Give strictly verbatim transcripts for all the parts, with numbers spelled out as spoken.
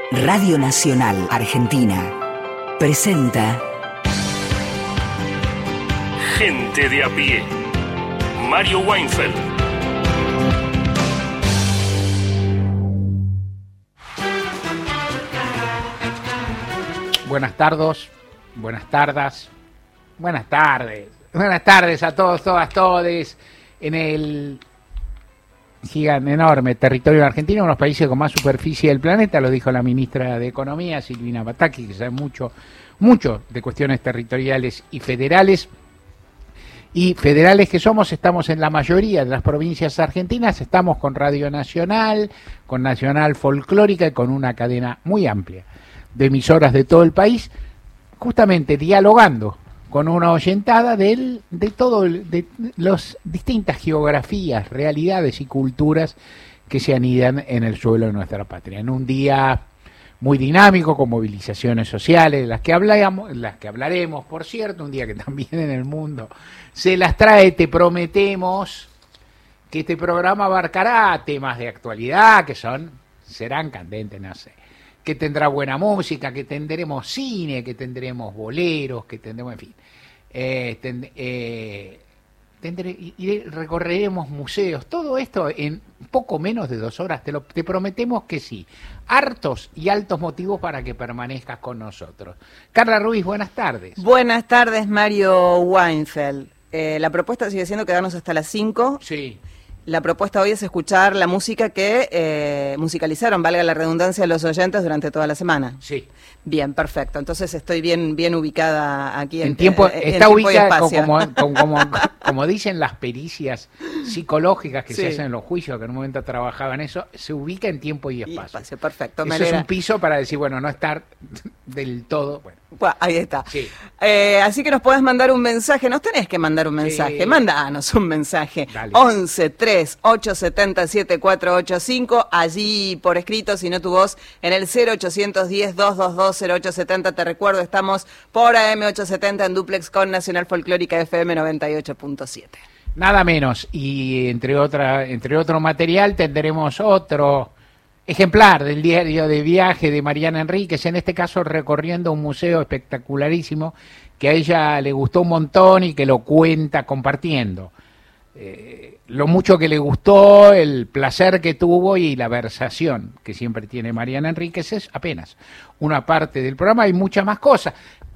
Radio Nacional Argentina presenta Gente de a pie. Mario Weinfeld. Buenas tardes, buenas tardes, buenas tardes, buenas tardes a todos, todas, todes en el gigante, enorme territorio argentino, uno de los países con más superficie del planeta, lo dijo la ministra de Economía, Silvina Pataki, que sabe mucho, mucho de cuestiones territoriales y federales. Y federales que somos, estamos en la mayoría de las provincias argentinas, estamos con Radio Nacional, con Nacional Folclórica y con una cadena muy amplia de emisoras de todo el país, justamente dialogando con una oyentada de, él, de todo, de las distintas geografías, realidades y culturas que se anidan en el suelo de nuestra patria. En un día muy dinámico, con movilizaciones sociales, de las que hablamos, las que hablaremos, por cierto, un día que también en el mundo se las trae, te prometemos que este programa abarcará temas de actualidad que son, serán candentes, no sé, que tendrá buena música, que tendremos cine, que tendremos boleros, que tendremos, en fin, eh, ten, eh, tendré, y, y recorreremos museos, todo esto en poco menos de dos horas, te, lo, te prometemos que sí, hartos y altos motivos para que permanezcas con nosotros. Carla Ruiz, buenas tardes. Buenas tardes, Mario Weinfeld. Eh, la propuesta sigue siendo quedarnos hasta las cinco. Sí. La propuesta hoy es escuchar la música que eh, musicalizaron, valga la redundancia, los oyentes durante toda la semana. Sí. Bien, perfecto. Entonces estoy bien bien ubicada aquí en, en tiempo. En, está en ubicada como, como, como, como dicen las pericias psicológicas que sí se hacen en los juicios, que en un momento trabajaban eso, se ubica en tiempo y espacio. Y espacio, perfecto. Eso es un piso para decir, bueno, no estar del todo. Bueno. Bueno, ahí está. Sí. Eh, así que nos podés mandar un mensaje, nos tenés que mandar un mensaje, sí. Mándanos un mensaje. Dale. once tres ocho siete cero siete cuatro ocho cinco, allí por escrito, si no tu voz, en el cero ochocientos diez, doscientos veintidós, cero ocho setenta. Te recuerdo, estamos por A M ochocientos setenta en duplex con Nacional Folclórica F M noventa y ocho punto siete. Nada menos, y entre otra, entre otro material tendremos otro ejemplar del diario de viaje de Mariana Enríquez, en este caso recorriendo un museo espectacularísimo que a ella le gustó un montón y que lo cuenta compartiendo. Eh, lo mucho que le gustó, el placer que tuvo y la versación que siempre tiene Mariana Enríquez es apenas una parte del programa, hay muchas más cosas.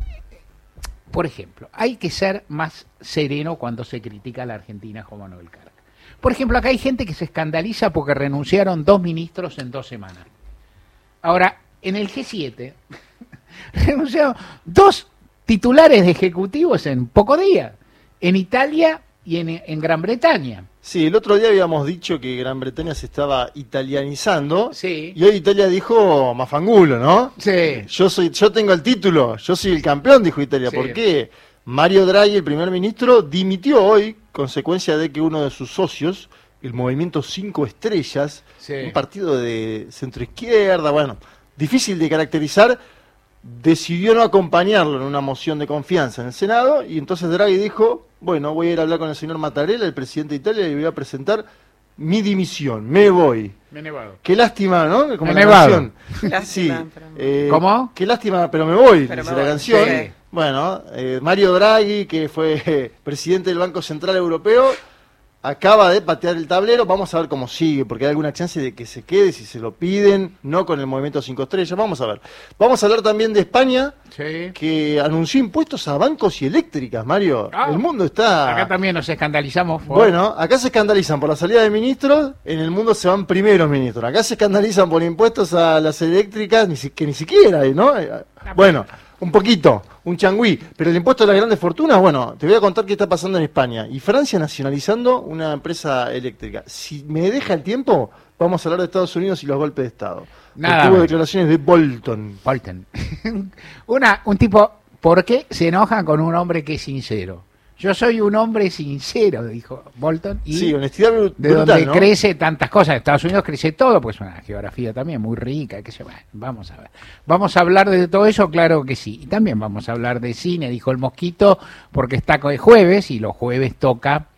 Por ejemplo, hay que ser más sereno cuando se critica a la Argentina como Manuel Carga. Por ejemplo, acá hay gente que se escandaliza porque renunciaron dos ministros en dos semanas. Ahora, en el G siete renunciaron dos titulares de ejecutivos en pocos días, en Italia y en, en Gran Bretaña. Sí, el otro día habíamos dicho que Gran Bretaña se estaba italianizando, sí. Y hoy Italia dijo mafangulo, ¿no? Sí. Yo soy, yo tengo el título, yo soy el campeón, dijo Italia. Sí. ¿Por qué? Mario Draghi, el primer ministro, dimitió hoy, consecuencia de que uno de sus socios, el Movimiento Cinco Estrellas, sí. un partido de centroizquierda, bueno, difícil de caracterizar, decidió no acompañarlo en una moción de confianza en el Senado, y entonces Draghi dijo, bueno, voy a ir a hablar con el señor Mattarella, el presidente de Italia, y voy a presentar mi dimisión, me voy. Me he nevado. Qué lástima, ¿no? Como me he la nevado. canción. Sí. Eh, ¿Cómo? Qué lástima, pero me voy, pero dice me la voy. canción. Sí. Bueno, eh, Mario Draghi, que fue eh, presidente del Banco Central Europeo, acaba de patear el tablero. Vamos a ver cómo sigue, porque hay alguna chance de que se quede si se lo piden, no con el Movimiento Cinco Estrellas. Vamos a ver. Vamos a hablar también de España, sí. que anunció impuestos a bancos y eléctricas, Mario. Ah, el mundo está... Acá también nos escandalizamos. Por... Bueno, acá se escandalizan por la salida de ministros, en el mundo se van primeros ministros. Acá se escandalizan por impuestos a las eléctricas, ni si, que ni siquiera hay, ¿no? Bueno, un poquito, un changüí. Pero el impuesto a las grandes fortunas, bueno, te voy a contar qué está pasando en España. Y Francia nacionalizando una empresa eléctrica. Si me deja el tiempo, vamos a hablar de Estados Unidos y los golpes de Estado. Nada. Hubo declaraciones de Bolton. Bolton. Una, un tipo, ¿por qué se enojan con un hombre que es sincero? Yo soy un hombre sincero, dijo Bolton. Y sí, honestidad brutal, de donde ¿no? crece tantas cosas. En Estados Unidos crece todo, pues una geografía también muy rica. Que se, bueno, vamos a ver. ¿Vamos a hablar de todo eso? Claro que sí. Y también vamos a hablar de cine, dijo el Mosquito, porque está el jueves y los jueves toca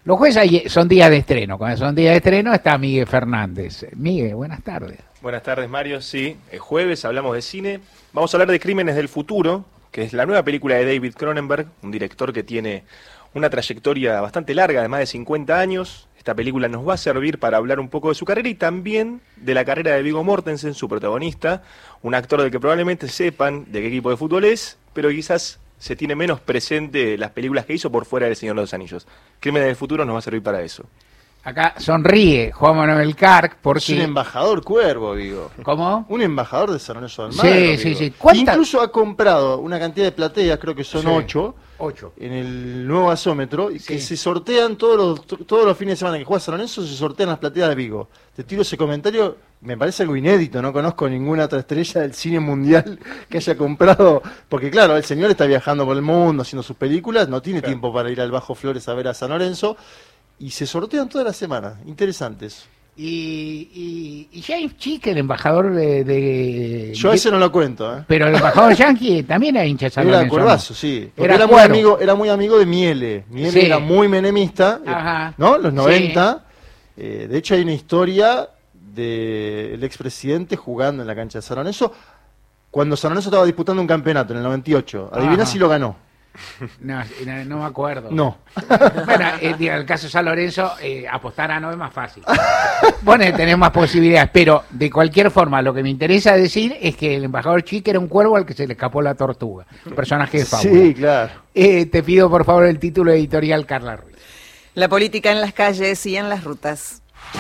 Los jueves hay- son días de estreno. Cuando son días de estreno está Miguel Fernández. Miguel, buenas tardes. Buenas tardes, Mario. Sí, el jueves hablamos de cine. Vamos a hablar de Crímenes del Futuro, que es la nueva película de David Cronenberg, un director que tiene una trayectoria bastante larga, de más de cincuenta años. Esta película nos va a servir para hablar un poco de su carrera y también de la carrera de Viggo Mortensen, su protagonista, un actor del que probablemente sepan de qué equipo de fútbol es, pero quizás se tiene menos presente las películas que hizo por fuera del Señor de los Anillos. Crímenes del Futuro nos va a servir para eso. Acá sonríe Juan Manuel Carc porque... Es un embajador cuervo, digo. ¿Cómo? Un embajador de San Lorenzo de Almagro. Sí, sí, digo. sí. ¿Cuántas? Incluso ha comprado una cantidad de plateas, creo que son Sí. ocho, Ocho. en el nuevo gasómetro, y Sí. que se sortean todos los to- todos los fines de semana que juega San Lorenzo, se sortean las plateas de Vigo. Te tiro ese comentario, me parece algo inédito, no conozco ninguna otra estrella del cine mundial que haya comprado, porque claro, el señor está viajando por el mundo haciendo sus películas, no tiene Claro. tiempo para ir al Bajo Flores a ver a San Lorenzo, y se sortean todas las semanas, interesantes. Y, y, y James Chick, el embajador de... de- Yo a ese no lo cuento, ¿eh? Pero el embajador yankee también era hincha de San Era Lorenzo, Corbazo, ¿no? sí. Porque Era era, muy cuero. amigo, era muy amigo de Miele. Miele Sí. era muy menemista, eh, Ajá. ¿no? Los Sí. noventa. Eh, de hecho, hay una historia del expresidente jugando en la cancha de San Lorenzo cuando San Lorenzo estaba disputando un campeonato en el noventa y ocho. Adivina Ajá. si lo ganó. No, no, no me acuerdo. No. Bueno, eh, digo, en el caso de San Lorenzo, eh, apostar a no es más fácil. Bueno, tenés más posibilidades, pero de cualquier forma, lo que me interesa decir es que el embajador Chic era un cuervo al que se le escapó la tortuga. Un personaje de fábula. Sí, claro. Eh, te pido, por favor, el título editorial, Carla Ruiz. La política en las calles y en las rutas.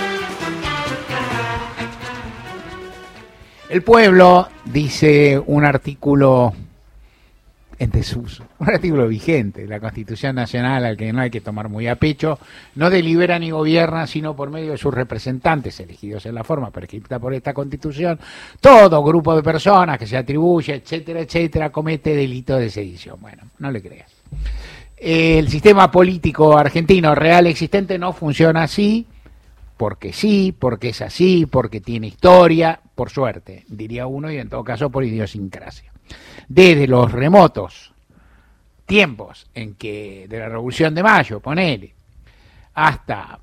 El pueblo, dice un artículo en desuso, un artículo vigente de la Constitución Nacional al que no hay que tomar muy a pecho, no delibera ni gobierna sino por medio de sus representantes elegidos en la forma prescrita por esta Constitución. Todo grupo de personas que se atribuye, etcétera, etcétera, comete delito de sedición. Bueno, no le creas. El sistema político argentino real existente no funciona así, porque sí, porque es así, porque tiene historia, por suerte, diría uno, y en todo caso por idiosincrasia. Desde los remotos tiempos en que, de la Revolución de Mayo, ponele, hasta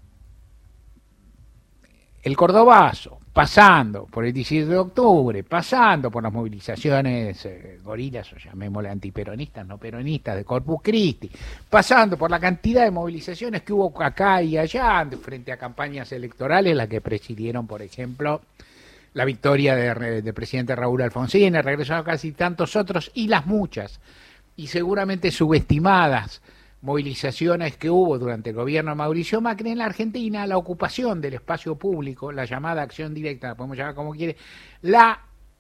el Cordobazo, pasando por el diecisiete de octubre, pasando por las movilizaciones eh, gorilas, o llamémosle antiperonistas, no peronistas, de Corpus Christi, pasando por la cantidad de movilizaciones que hubo acá y allá, de- frente a campañas electorales, las que presidieron, por ejemplo, la victoria del de presidente Raúl Alfonsín, el regreso a casi tantos otros, y las muchas, y seguramente subestimadas, movilizaciones que hubo durante el gobierno de Mauricio Macri en la Argentina, la ocupación del espacio público, la llamada acción directa, la podemos llamar como quiere, la,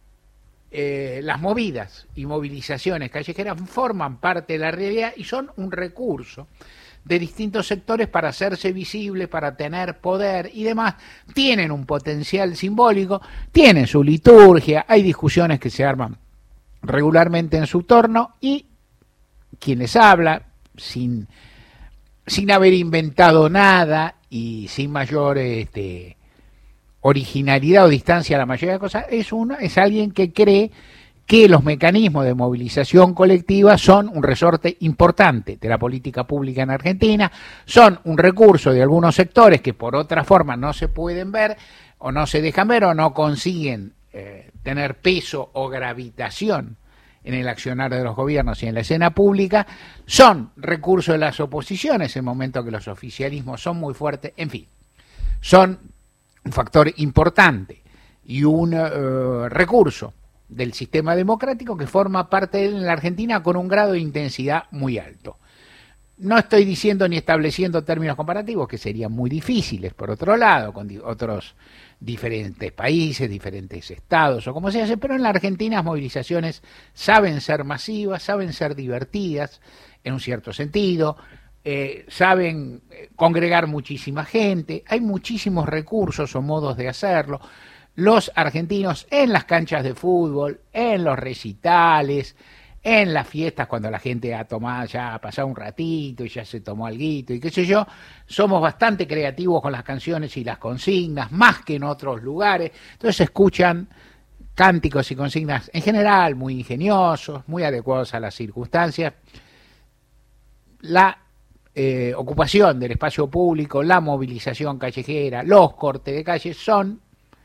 eh, las movidas y movilizaciones callejeras forman parte de la realidad y son un recurso de distintos sectores para hacerse visibles, para tener poder y demás, tienen un potencial simbólico, tienen su liturgia, hay discusiones que se arman regularmente en su torno y quien les habla, sin, sin haber inventado nada y sin mayor este, originalidad o distancia a la mayoría de cosas, es, uno, es alguien que cree que los mecanismos de movilización colectiva son un resorte importante de la política pública en Argentina, son un recurso de algunos sectores que por otra forma no se pueden ver o no se dejan ver o no consiguen eh, tener peso o gravitación en el accionar de los gobiernos y en la escena pública, son recursos de las oposiciones en el momento que los oficialismos son muy fuertes, en fin, son un factor importante y un uh, recurso del sistema democrático que forma parte de él en la Argentina con un grado de intensidad muy alto. No estoy diciendo ni estableciendo términos comparativos, que serían muy difíciles, por otro lado, con di- otros diferentes países, diferentes estados o como se hace, pero en la Argentina las movilizaciones saben ser masivas, saben ser divertidas, en un cierto sentido, eh, saben congregar muchísima gente, hay muchísimos recursos o modos de hacerlo. Los argentinos en las canchas de fútbol, en los recitales, en las fiestas cuando la gente ha tomado, ya ha pasado un ratito y ya se tomó alguito y qué sé yo, somos bastante creativos con las canciones y las consignas, más que en otros lugares. Entonces se escuchan cánticos y consignas en general muy ingeniosos, muy adecuados a las circunstancias. La eh, ocupación del espacio público, la movilización callejera, los cortes de calle son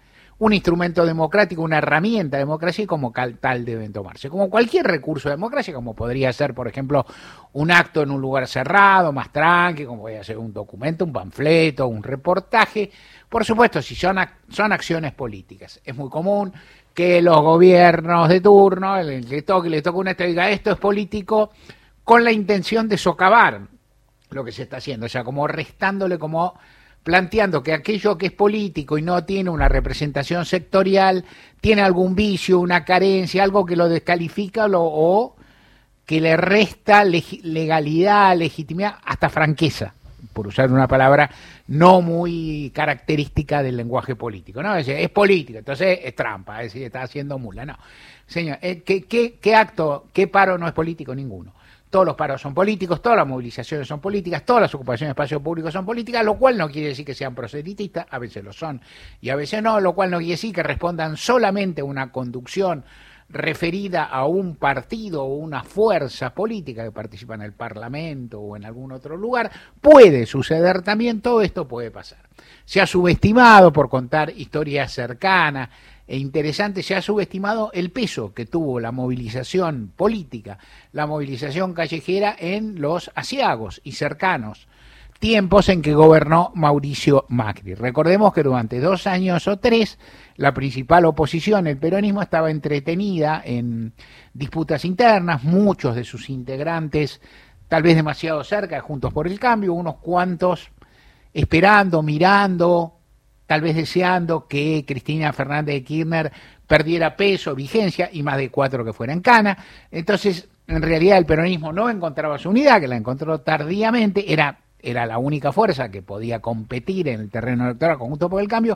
un instrumento democrático, una herramienta de democracia y como tal deben tomarse. Como cualquier recurso de democracia, como podría ser, por ejemplo, un acto en un lugar cerrado, más tranqui, como podría ser un documento, un panfleto, un reportaje. Por supuesto, si son, son acciones políticas. Es muy común que los gobiernos de turno, el que toque, le toque una esto, diga esto es político, con la intención de socavar lo que se está haciendo, o sea, como restándole, como planteando que aquello que es político y no tiene una representación sectorial, tiene algún vicio, una carencia, algo que lo descalifica lo, o que le resta leg- legalidad, legitimidad, hasta franqueza, por usar una palabra no muy característica del lenguaje político, ¿no? Es, es político, entonces es trampa, es decir, está haciendo mula, no. Señor, ¿qué, qué, qué acto, qué paro no es político? Ninguno. Todos los paros son políticos, todas las movilizaciones son políticas, todas las ocupaciones de espacio público son políticas, lo cual no quiere decir que sean proselitistas, a veces lo son y a veces no, lo cual no quiere decir que respondan solamente a una conducción referida a un partido o una fuerza política que participa en el Parlamento o en algún otro lugar. Puede suceder también, todo esto puede pasar. Se ha subestimado, por contar historias cercanas e interesante, se ha subestimado el peso que tuvo la movilización política, la movilización callejera en los asiagos y cercanos tiempos en que gobernó Mauricio Macri. Recordemos que durante dos años o tres la principal oposición, el peronismo, estaba entretenida en disputas internas, muchos de sus integrantes tal vez demasiado cerca de Juntos por el Cambio, unos cuantos esperando, mirando, tal vez deseando que Cristina Fernández de Kirchner perdiera peso, vigencia, y más de cuatro que fuera en cana. Entonces, en realidad el peronismo no encontraba su unidad, que la encontró tardíamente, era, era la única fuerza que podía competir en el terreno electoral con Juntos por el Cambio,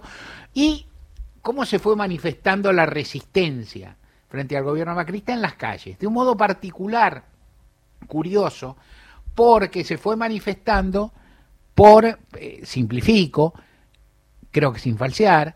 y cómo se fue manifestando la resistencia frente al gobierno macrista en las calles, de un modo particular, curioso, porque se fue manifestando por, eh, simplifico, creo que sin falsear,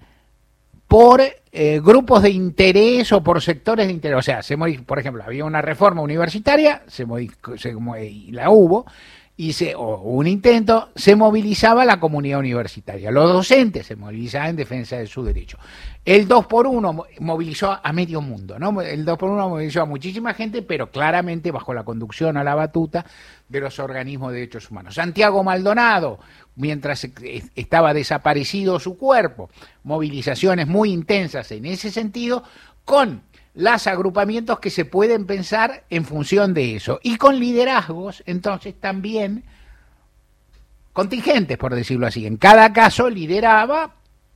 por eh, grupos de interés o por sectores de interés. O sea, se modificó, por ejemplo, había una reforma universitaria, se modificó, se, y la hubo, y se, o un intento, se movilizaba la comunidad universitaria. Los docentes se movilizaban en defensa de su derecho. El dos por uno movilizó a medio mundo, ¿no? El dos por uno movilizó a muchísima gente, pero claramente bajo la conducción a la batuta de los organismos de derechos humanos. Santiago Maldonado, mientras estaba desaparecido su cuerpo, movilizaciones muy intensas en ese sentido, con los agrupamientos que se pueden pensar en función de eso, y con liderazgos, entonces, también contingentes, por decirlo así. En cada caso lideraba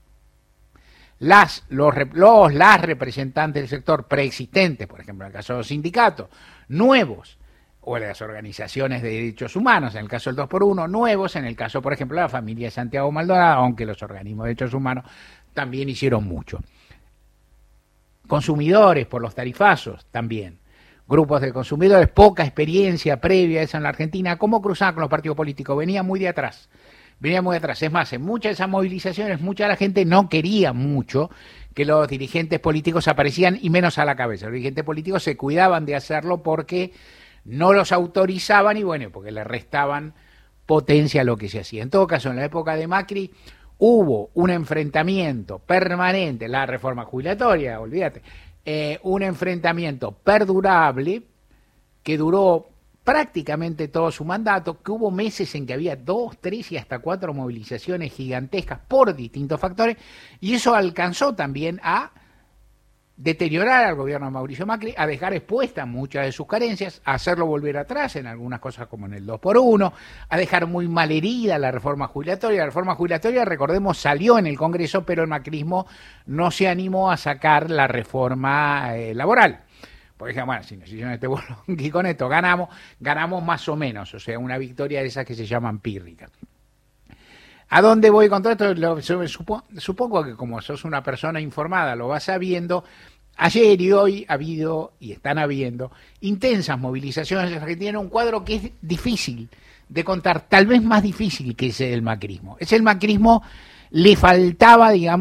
las, los, los las representantes del sector preexistentes, por ejemplo, en el caso de los sindicatos, nuevos, o de las organizaciones de derechos humanos, en el caso del dos por uno, nuevos, en el caso, por ejemplo, de la familia de Santiago Maldonado, aunque los organismos de derechos humanos también hicieron mucho. Consumidores por los tarifazos también. Grupos de consumidores, poca experiencia previa a eso en la Argentina. ¿Cómo cruzaban con los partidos políticos? Venía muy de atrás. Venía muy de atrás. Es más, en muchas de esas movilizaciones, mucha de la gente no quería mucho que los dirigentes políticos aparecían, y menos a la cabeza. Los dirigentes políticos se cuidaban de hacerlo porque no los autorizaban y bueno, porque le restaban potencia a lo que se hacía. En todo caso, en la época de Macri hubo un enfrentamiento permanente, la reforma jubilatoria, olvídate, eh, un enfrentamiento perdurable que duró prácticamente todo su mandato, que hubo meses en que había dos, tres y hasta cuatro movilizaciones gigantescas por distintos factores, y eso alcanzó también a deteriorar al gobierno de Mauricio Macri, a dejar expuestas muchas de sus carencias, a hacerlo volver atrás en algunas cosas como en el dos por uno, a dejar muy mal herida la reforma jubilatoria. La reforma jubilatoria, recordemos, salió en el Congreso, pero el macrismo no se animó a sacar la reforma eh, laboral. Porque dijeron, bueno, si nos hicieron este bolón y con esto ganamos, ganamos más o menos, o sea, una victoria de esas que se llaman pírricas. ¿A dónde voy con todo esto? Lo, supo, supongo que como sos una persona informada lo vas sabiendo. Ayer y hoy ha habido, y están habiendo, intensas movilizaciones en Argentina, un cuadro que es difícil de contar, tal vez más difícil que ese del macrismo. Ese del macrismo le faltaba, digamos,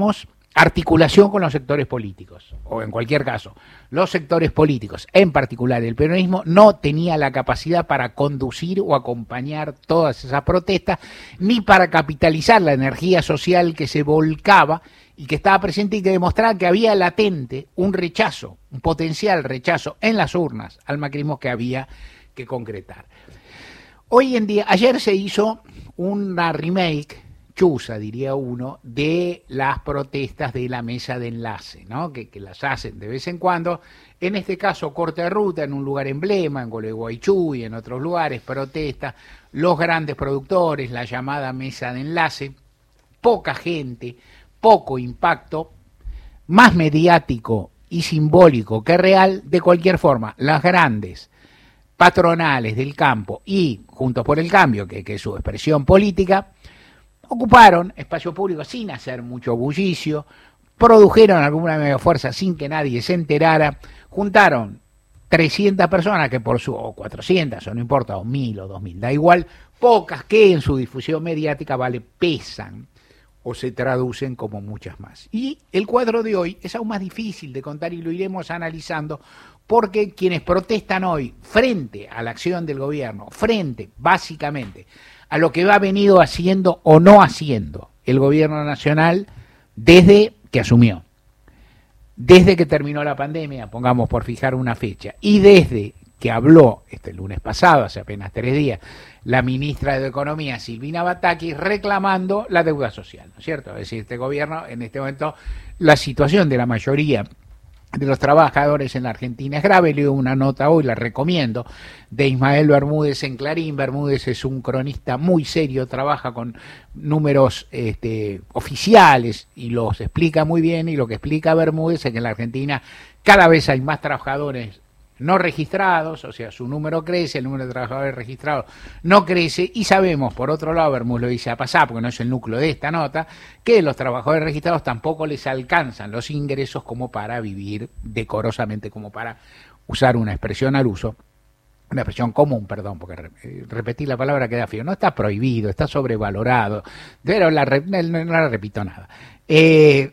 articulación con los sectores políticos, o en cualquier caso, los sectores políticos, en particular el peronismo, no tenía la capacidad para conducir o acompañar todas esas protestas, ni para capitalizar la energía social que se volcaba y que estaba presente y que demostraba que había latente un rechazo, un potencial rechazo en las urnas al macrismo que había que concretar. Hoy en día, ayer se hizo una remake, chusa diría uno, de las protestas de la mesa de enlace, ¿no? que, que las hacen de vez en cuando, en este caso corte de ruta, en un lugar emblema, en Gualeguaychú y en otros lugares, protestas, los grandes productores, la llamada mesa de enlace, poca gente, poco impacto, más mediático y simbólico que real. De cualquier forma, las grandes patronales del campo y Juntos por el Cambio, que, que es su expresión política, ocuparon espacio público sin hacer mucho bullicio, produjeron alguna media fuerza sin que nadie se enterara, juntaron trescientas personas que por su, o cuatrocientas, o no importa, o mil o dos mil, da igual, pocas que en su difusión mediática, vale, pesan o se traducen como muchas más. Y el cuadro de hoy es aún más difícil de contar y lo iremos analizando porque quienes protestan hoy frente a la acción del gobierno, frente básicamente a lo que ha venido haciendo o no haciendo el gobierno nacional desde que asumió, desde que terminó la pandemia, pongamos por fijar una fecha, y desde que habló este lunes pasado, hace apenas tres días, la ministra de Economía, Silvina Batakis, reclamando la deuda social, ¿no es cierto? Es decir, este gobierno, en este momento, la situación de la mayoría de los trabajadores en la Argentina es grave. Leo una nota hoy, la recomiendo, de Ismael Bermúdez en Clarín. Bermúdez es un cronista muy serio, trabaja con números este, oficiales y los explica muy bien, y lo que explica Bermúdez es que en la Argentina cada vez hay más trabajadores no registrados, o sea, su número crece, el número de trabajadores registrados no crece, y sabemos, por otro lado, Bermúdez lo dice a pasar, porque no es el núcleo de esta nota, que los trabajadores registrados tampoco les alcanzan los ingresos como para vivir decorosamente, como para usar una expresión al uso, una expresión común, perdón, porque re, repetir la palabra queda feo, no está prohibido, está sobrevalorado, pero la, no, no la repito nada. Eh,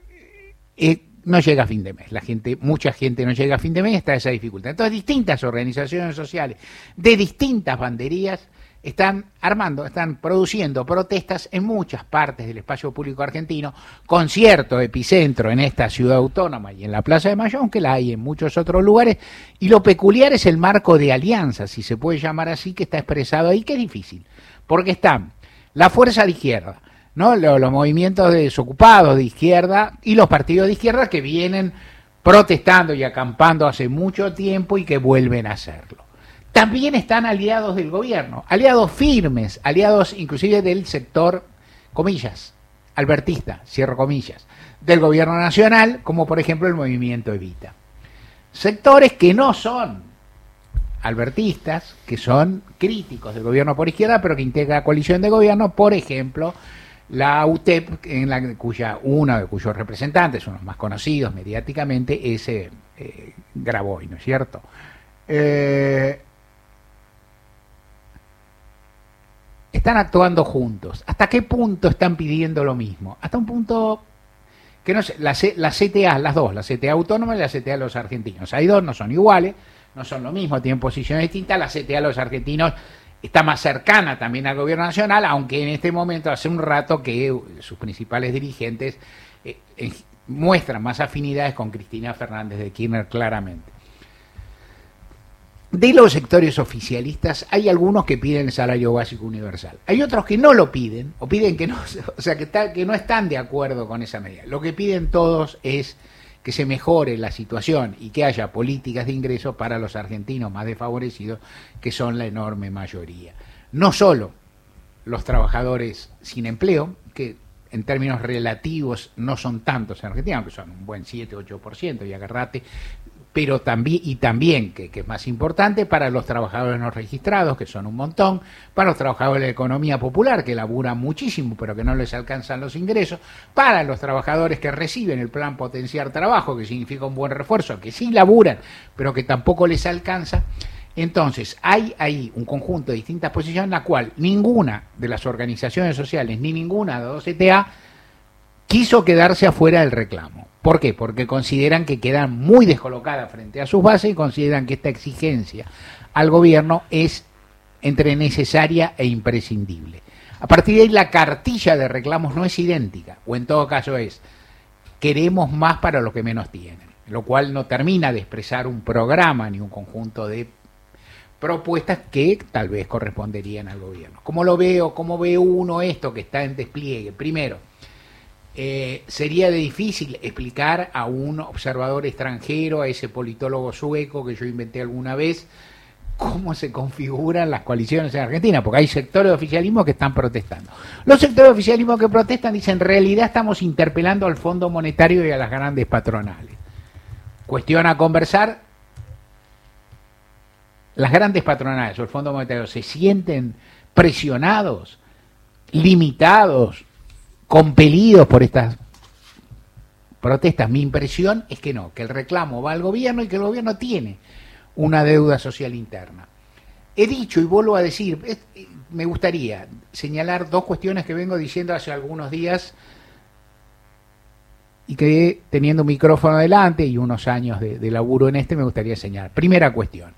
eh, no llega a fin de mes, la gente, mucha gente no llega a fin de mes, está esa dificultad. Entonces, distintas organizaciones sociales de distintas banderías están armando, están produciendo protestas en muchas partes del espacio público argentino, con cierto epicentro en esta ciudad autónoma y en la Plaza de Mayo, aunque la hay en muchos otros lugares, y lo peculiar es el marco de alianza, si se puede llamar así, que está expresado ahí, que es difícil, porque están la fuerza de izquierda, ¿no? Los, los movimientos de desocupados de izquierda y los partidos de izquierda que vienen protestando y acampando hace mucho tiempo y que vuelven a hacerlo. También están aliados del gobierno, aliados firmes, aliados inclusive del sector, comillas, albertista, cierro comillas, del gobierno nacional, como por ejemplo el movimiento Evita. Sectores que no son albertistas, que son críticos del gobierno por izquierda, pero que integra coalición de gobierno, por ejemplo, la U T E P, en la cuya uno de cuyos representantes, unos más conocidos mediáticamente, es eh, eh, Graboy, ¿no es cierto? Eh, están actuando juntos. ¿Hasta qué punto están pidiendo lo mismo? Hasta un punto que no sé, la, C, la C T A, las dos, la C T A autónoma y la C T A de los argentinos. Hay dos, no son iguales, no son lo mismo, tienen posiciones distintas. La C T A de los argentinos está más cercana también al gobierno nacional, aunque en este momento hace un rato que sus principales dirigentes eh, eh, muestran más afinidades con Cristina Fernández de Kirchner claramente. De los sectores oficialistas hay algunos que piden el salario básico universal. Hay otros que no lo piden, o piden que no, o sea, que, está, que no están de acuerdo con esa medida. Lo que piden todos es que se mejore la situación y que haya políticas de ingresos para los argentinos más desfavorecidos, que son la enorme mayoría. No solo los trabajadores sin empleo, que en términos relativos no son tantos en Argentina, aunque son un buen siete u ocho por ciento, y agarrate, pero también, y también, que, que es más importante, para los trabajadores no registrados, que son un montón, para los trabajadores de la economía popular, que laburan muchísimo, pero que no les alcanzan los ingresos, para los trabajadores que reciben el plan Potenciar Trabajo, que significa un buen refuerzo, que sí laburan, pero que tampoco les alcanza. Entonces, hay ahí un conjunto de distintas posiciones en la cual ninguna de las organizaciones sociales, ni ninguna de los C T A, quiso quedarse afuera del reclamo. ¿Por qué? Porque consideran que quedan muy descolocadas frente a sus bases y consideran que esta exigencia al gobierno es entre necesaria e imprescindible. A partir de ahí la cartilla de reclamos no es idéntica, o en todo caso es queremos más para los que menos tienen, lo cual no termina de expresar un programa ni un conjunto de propuestas que tal vez corresponderían al gobierno. ¿Cómo lo veo? ¿Cómo ve uno esto que está en despliegue? Primero, eh, sería de difícil explicar a un observador extranjero, a ese politólogo sueco que yo inventé alguna vez, cómo se configuran las coaliciones en Argentina, porque hay sectores de oficialismo que están protestando. Los sectores de oficialismo que protestan dicen, en realidad estamos interpelando al Fondo Monetario y a las grandes patronales. Cuestión a conversar, las grandes patronales o el Fondo Monetario se sienten presionados, limitados, compelidos por estas protestas. Mi impresión es que no, que el reclamo va al gobierno y que el gobierno tiene una deuda social interna. He dicho y vuelvo a decir, es, me gustaría señalar dos cuestiones que vengo diciendo hace algunos días y que teniendo un micrófono delante y unos años de, de laburo en este me gustaría señalar. Primera cuestión,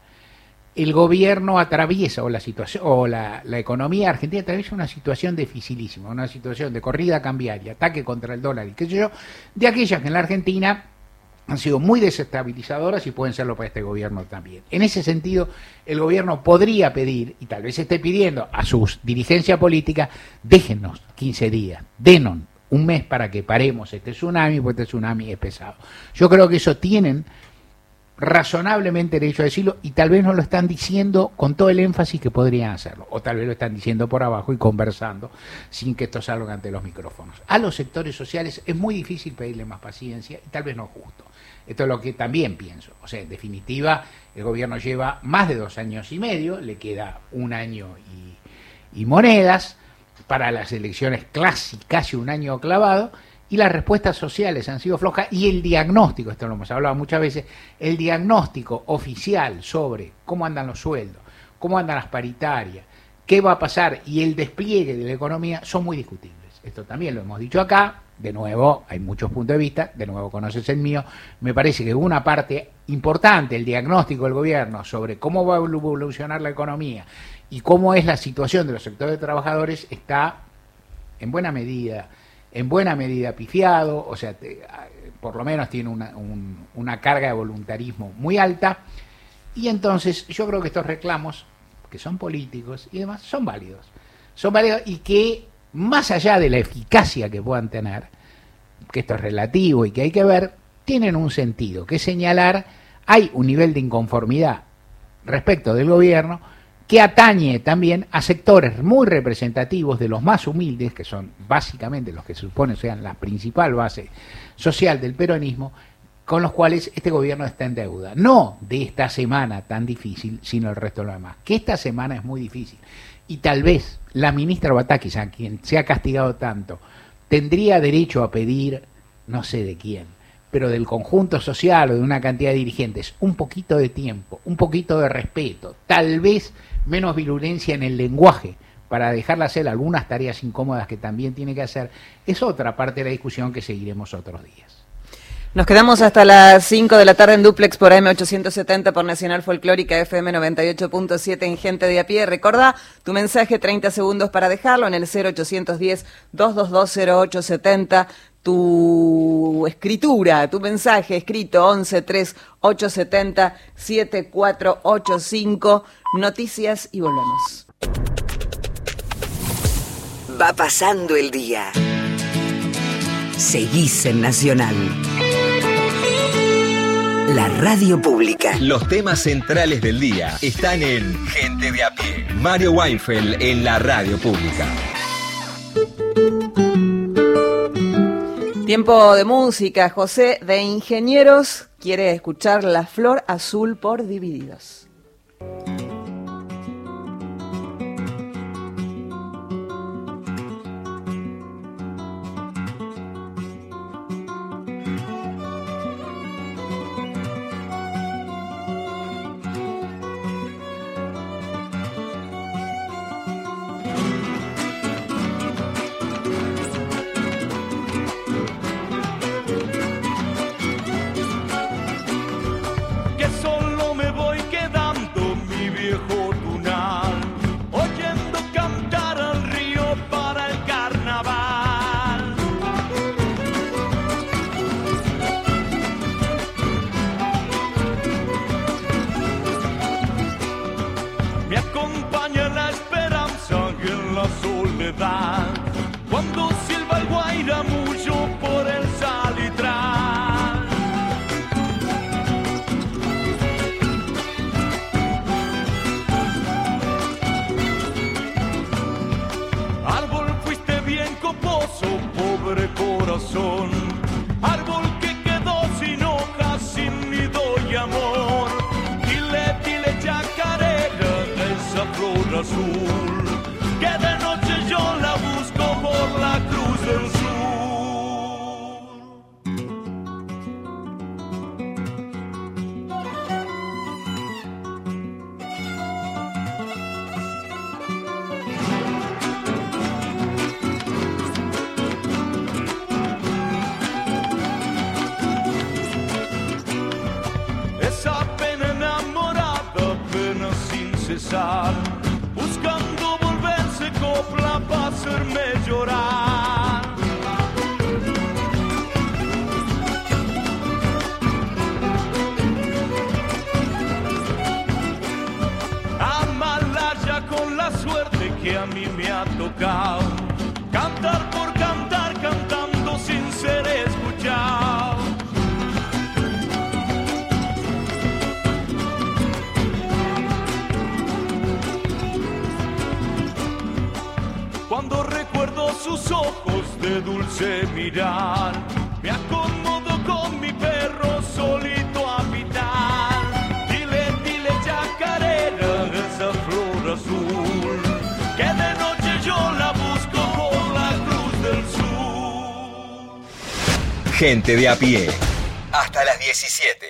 el gobierno atraviesa, o la situación, o la, la economía argentina atraviesa una situación dificilísima, una situación de corrida cambiaria, ataque contra el dólar y qué sé yo, de aquellas que en la Argentina han sido muy desestabilizadoras y pueden serlo para este gobierno también. En ese sentido, el gobierno podría pedir, y tal vez esté pidiendo a sus dirigencia política, déjennos quince días, denos un mes para que paremos este tsunami, porque este tsunami es pesado. Yo creo que eso tienen razonablemente derecho a decirlo y tal vez no lo están diciendo con todo el énfasis que podrían hacerlo, o tal vez lo están diciendo por abajo y conversando sin que esto salga ante los micrófonos. A los sectores sociales es muy difícil pedirle más paciencia y tal vez no es justo. Esto es lo que también pienso. O sea, en definitiva, el gobierno lleva más de dos años y medio, le queda un año y, y monedas para las elecciones, casi, casi un año clavado, y las respuestas sociales han sido flojas y el diagnóstico, esto lo hemos hablado muchas veces, el diagnóstico oficial sobre cómo andan los sueldos, cómo andan las paritarias, qué va a pasar y el despliegue de la economía son muy discutibles. Esto también lo hemos dicho acá, de nuevo, hay muchos puntos de vista, de nuevo conoces el mío, me parece que una parte importante, el diagnóstico del gobierno sobre cómo va a evolucionar la economía y cómo es la situación de los sectores de trabajadores está en buena medida en buena medida pifiado, o sea, te, por lo menos tiene una, un, una carga de voluntarismo muy alta, y entonces yo creo que estos reclamos, que son políticos y demás, son válidos, son válidos y que más allá de la eficacia que puedan tener, que esto es relativo y que hay que ver, tienen un sentido, que es señalar, hay un nivel de inconformidad respecto del gobierno, que atañe también a sectores muy representativos de los más humildes, que son básicamente los que se supone sean la principal base social del peronismo, con los cuales este gobierno está en deuda. No de esta semana tan difícil, sino el resto de lo demás. Que esta semana es muy difícil. Y tal vez la ministra Batakis, a quien se ha castigado tanto, tendría derecho a pedir, no sé de quién, pero del conjunto social o de una cantidad de dirigentes, un poquito de tiempo, un poquito de respeto, tal vez menos virulencia en el lenguaje para dejarle hacer algunas tareas incómodas que también tiene que hacer, es otra parte de la discusión que seguiremos otros días. Nos quedamos hasta las cinco de la tarde en Duplex por A M ochocientos setenta, por Nacional Folclórica F M noventa y ocho punto siete en Gente de a Pie. Recordá tu mensaje, treinta segundos para dejarlo en el cero ochocientos diez, doscientos veintidós, cero ocho setenta. Tu escritura, tu mensaje escrito once tres ocho setenta siete cuatro ocho cinco. Noticias y volvemos. Va pasando el día. Seguís en Nacional. La radio pública. Los temas centrales del día están en Gente de a Pie. Mario Weinfeld en la radio pública. Tiempo de música. José de Ingenieros quiere escuchar La Flor Azul por Divididos. cesar, buscando volverse copla para hacerme llorar. Amalaya con la suerte que a mí me ha tocado, cantar por cantar, cantando sin ser escuchado. Cuando recuerdo sus ojos de dulce mirar, me acomodo con mi perro solito a pitar. Dile, dile chacarera, esa flor azul, que de noche yo la busco por la Cruz del Sur. Gente de a pie. Hasta las diecisiete.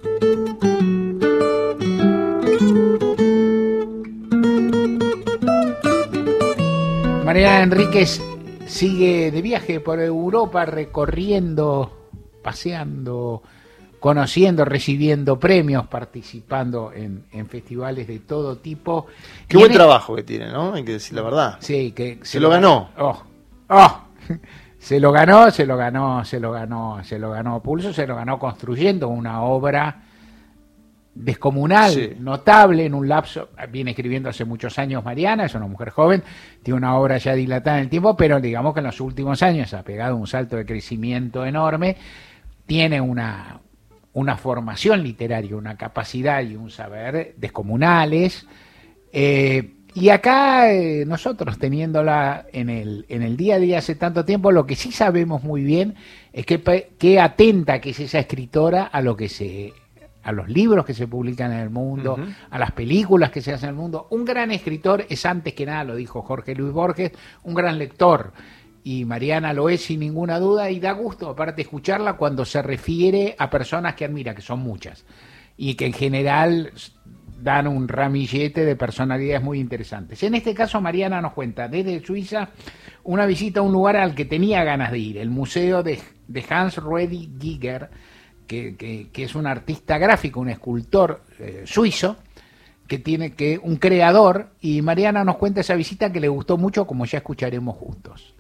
Mariana Enríquez sigue de viaje por Europa, recorriendo, paseando, conociendo, recibiendo premios, participando en, en festivales de todo tipo. Qué buen trabajo que tiene, ¿no? Hay que decir la verdad. Sí, que se, se lo ganó. Oh, oh. Se lo ganó, se lo ganó, se lo ganó, se lo ganó Pulso, se lo ganó construyendo una obra descomunal, sí, notable en un lapso. Viene escribiendo hace muchos años Mariana, es una mujer joven, tiene una obra ya dilatada en el tiempo, pero digamos que en los últimos años ha pegado un salto de crecimiento enorme, tiene una, una formación literaria, una capacidad y un saber descomunales, eh, y acá eh, nosotros teniéndola en el, en el día a día hace tanto tiempo, lo que sí sabemos muy bien es que, que atenta que es esa escritora a lo que se... a los libros que se publican en el mundo, uh-huh, a las películas que se hacen en el mundo. Un gran escritor es antes que nada, lo dijo Jorge Luis Borges, un gran lector. Y Mariana lo es sin ninguna duda y da gusto, aparte, escucharla cuando se refiere a personas que admira, que son muchas, y que en general dan un ramillete de personalidades muy interesantes. En este caso, Mariana nos cuenta desde Suiza una visita a un lugar al que tenía ganas de ir, el Museo de, de Hans Ruedi Giger, Que, que, que es un artista gráfico, un escultor eh, suizo, que tiene que un creador, y Mariana nos cuenta esa visita que le gustó mucho, como ya escucharemos juntos.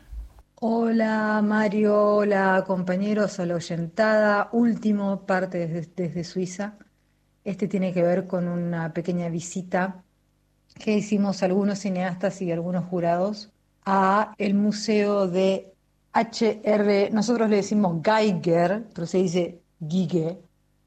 Hola Mario, hola compañeros, a la oyentada, último parte desde, desde Suiza. Este tiene que ver con una pequeña visita que hicimos algunos cineastas y algunos jurados a el museo de H R, nosotros le decimos Geiger, pero se dice Giger,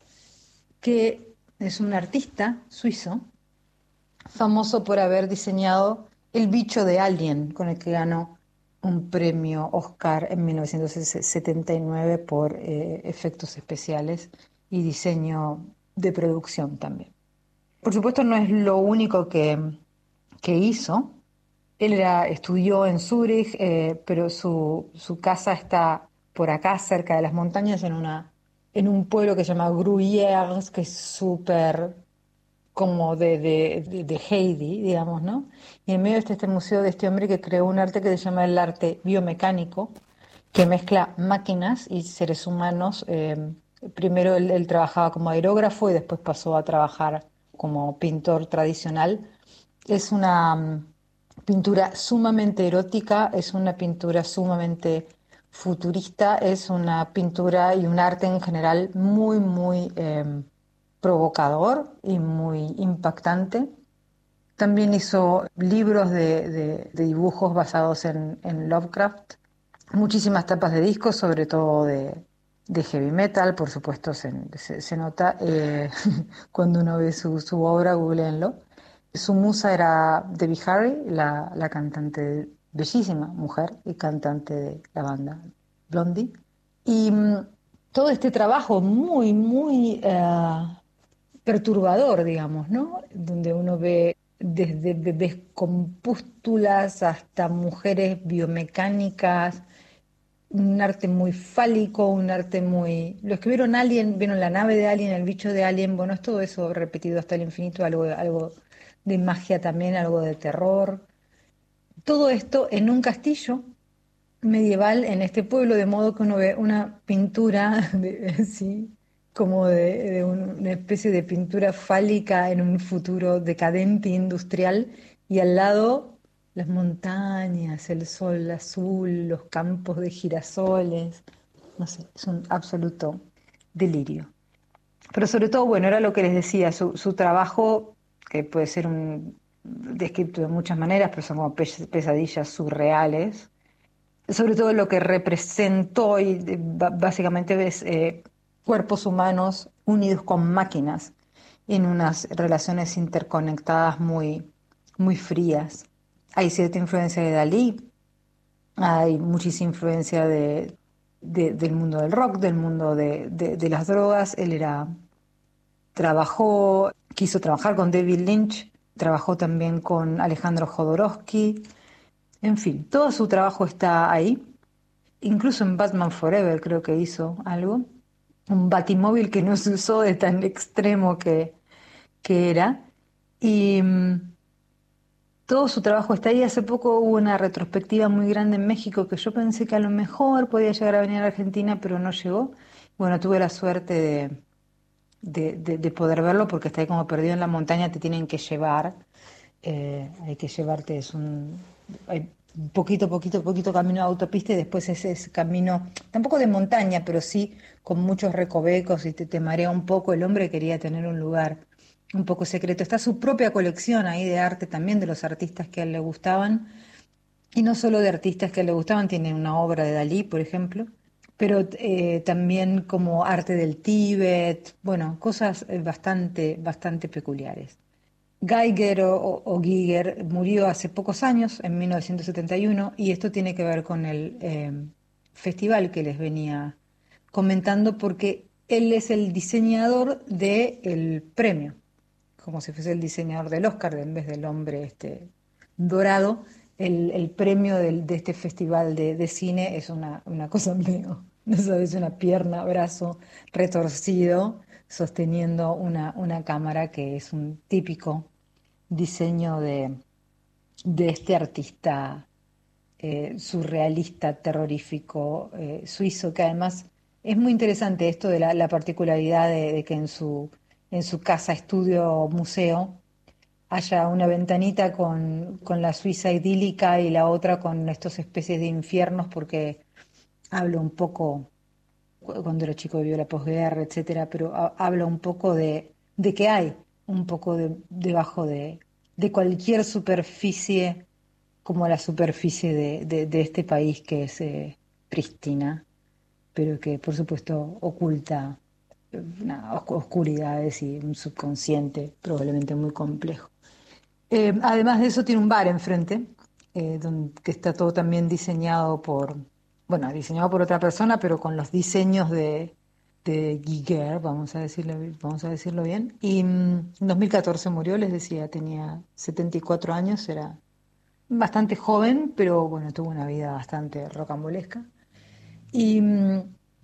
que es un artista suizo famoso por haber diseñado el bicho de Alien, con el que ganó un premio Oscar en mil novecientos setenta y nueve por eh, efectos especiales y diseño de producción también. Por supuesto no es lo único que, que hizo. Él era, estudió en Zúrich, eh, pero su, su casa está por acá, cerca de las montañas, en una en un pueblo que se llama Gruyères, que es súper como de, de, de, de Heidi, digamos, ¿no? Y en medio está este museo de este hombre que creó un arte que se llama el arte biomecánico, que mezcla máquinas y seres humanos. Eh, primero él, él trabajaba como aerógrafo y después pasó a trabajar como pintor tradicional. Es una um, pintura sumamente erótica, es una pintura sumamente futurista, es una pintura y un arte en general muy, muy eh, provocador y muy impactante. También hizo libros de, de, de dibujos basados en, en Lovecraft, muchísimas tapas de discos, sobre todo de, de heavy metal, por supuesto se, se, se nota eh, cuando uno ve su, su obra, googleenlo. Su musa era Debbie Harry, la, la cantante, bellísima mujer y cantante de la banda Blondie. Y um, todo este trabajo muy, muy uh, perturbador, digamos, ¿no? Donde uno ve desde bebés con pústulas hasta mujeres biomecánicas, un arte muy fálico, un arte muy... Los que vieron Alien, vieron la nave de Alien, el bicho de Alien, bueno, es todo eso repetido hasta el infinito, algo, algo de magia también, algo de terror. Todo esto en un castillo medieval en este pueblo, de modo que uno ve una pintura de, ¿sí? como de, de un- una especie de pintura fálica en un futuro decadente industrial, y al lado las montañas, el sol azul, los campos de girasoles. No sé, es un absoluto delirio. Pero sobre todo, bueno, era lo que les decía, su, su trabajo, que puede ser un, descrito de muchas maneras, pero son como pes- pesadillas surreales. Sobre todo lo que representó, y de- ba- básicamente ves eh, cuerpos humanos unidos con máquinas en unas relaciones interconectadas muy, muy frías. Hay cierta influencia de Dalí, hay muchísima influencia de, de- del mundo del rock, del mundo de, de- de las drogas. Él era, trabajó, quiso trabajar con David Lynch, trabajó también con Alejandro Jodorowsky. En fin, todo su trabajo está ahí. Incluso en Batman Forever creo que hizo algo. Un batimóvil que no se usó de tan extremo que, que era. Y mm, todo su trabajo está ahí. Hace poco hubo una retrospectiva muy grande en México que yo pensé que a lo mejor podía llegar a venir a Argentina, pero no llegó. Bueno, tuve la suerte de, de, de- de poder verlo porque está ahí como perdido en la montaña, te tienen que llevar. Eh, hay que llevarte, es un, hay un poquito, poquito, poquito camino de autopista, y después ese es camino, tampoco de montaña, pero sí con muchos recovecos, y te, te marea un poco. El hombre quería tener un lugar un poco secreto. Está su propia colección ahí de arte también, de los artistas que a él le gustaban, y no solo de artistas que a él le gustaban, tiene una obra de Dalí, por ejemplo, pero eh, también como arte del Tíbet, bueno, cosas eh, bastante, bastante peculiares. Geiger o, o- o Giger murió hace pocos años, en mil novecientos setenta y uno, y esto tiene que ver con el eh, festival que les venía comentando, porque él es el diseñador del premio, como si fuese el diseñador del Oscar, en vez del hombre este dorado. El, el premio del- de este festival de, de cine es una, una cosa medio, no sabes, una pierna, brazo retorcido, sosteniendo una, una cámara, que es un típico diseño de, de este artista eh, surrealista, terrorífico, eh, suizo, que además es muy interesante esto de la, la particularidad de, de que en su, en su casa, estudio, museo, haya una ventanita con, con la Suiza idílica y la otra con estas especies de infiernos, porque habla un poco, cu- cuando era chico vivió la posguerra, etcétera, pero ha- habla un poco de, de que hay un poco de, debajo de, de cualquier superficie, como la superficie de, de- de este país, que es eh, prístina, pero que por supuesto oculta eh, nada, os- oscuridades y un subconsciente probablemente muy complejo. Eh, además de eso, tiene un bar enfrente, eh, don- que está todo también diseñado por, bueno, diseñado por otra persona, pero con los diseños de, de Giger, vamos a decirlo, vamos a decirlo bien. Y mm, en dos mil catorce murió, les decía, tenía setenta y cuatro años, era bastante joven, pero bueno, tuvo una vida bastante rocambolesca. Y mm,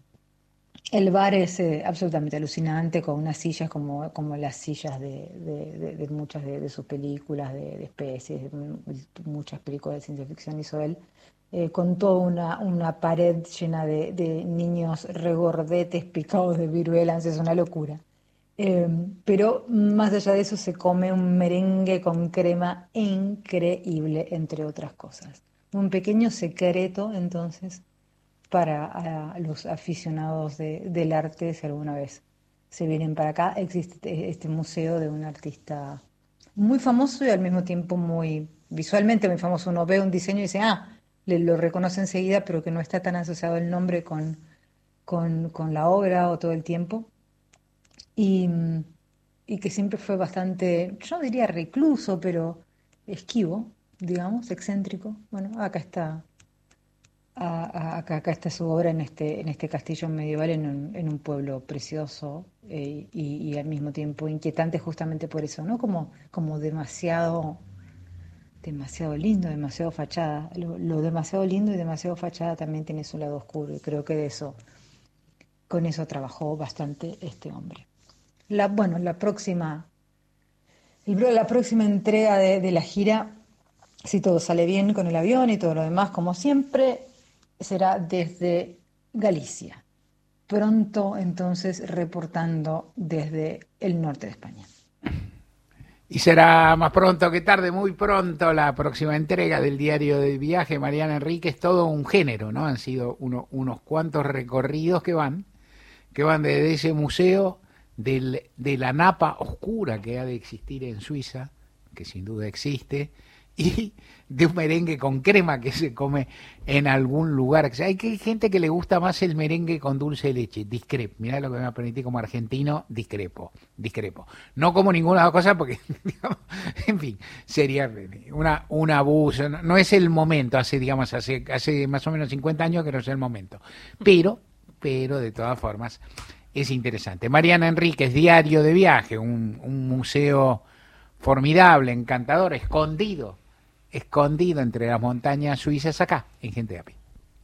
el bar es eh, absolutamente alucinante, con unas sillas como, como las sillas de, de- de- de muchas de, de sus películas de, de especies, de mu- muchas películas de ciencia ficción hizo él, eh, con toda una, una pared llena de, de niños regordetes picados de viruelas. Es una locura. Eh, pero más allá de eso, se come un merengue con crema increíble, entre otras cosas. Un pequeño secreto, entonces, para a los aficionados de- del arte, si alguna vez se vienen para acá. Existe este museo de un artista muy famoso y al mismo tiempo muy visualmente muy famoso. Uno ve un diseño y dice, ah, le, lo reconoce enseguida, pero que no está tan asociado el nombre con, con, con la obra o todo el tiempo. Y, mm, y que siempre fue bastante, yo no diría recluso, pero esquivo, digamos, excéntrico. Bueno, acá está a- a- acá, acá está su obra en este, en este castillo medieval, en un, en un pueblo precioso, eh, y, y al mismo tiempo inquietante, justamente por eso, ¿no? Como, como demasiado, demasiado lindo, demasiado fachada. Lo, lo demasiado lindo y demasiado fachada también tiene su lado oscuro, y creo que de eso, con eso trabajó bastante este hombre. La, bueno, la próxima, el- la próxima entrega de, de la gira, si todo sale bien con el avión y todo lo demás, como siempre, será desde Galicia. pronto entonces reportando desde el norte de España. Y será más pronto que tarde, muy pronto, la próxima entrega del diario de viaje. Mariana Enríquez, todo un género, ¿no? Han sido uno, unos cuantos recorridos que van, que van desde ese museo del, de la napa oscura que ha de existir en Suiza, que sin duda existe, y de un merengue con crema que se come en algún lugar. O sea, hay gente que le gusta más el merengue con dulce de leche. Discrepo. Mirá lo que me permití como argentino, discrepo. Discrepo. No como ninguna de las cosas porque, digamos, en fin, sería una, un abuso. No, no es el momento, hace, digamos, hace, hace más o menos cincuenta años que no es el momento. Pero, pero de todas formas, es interesante. Mariana Enríquez, diario de viaje, un, un museo formidable, encantador, escondido. escondido entre las montañas suizas acá, en Gente de a Pie.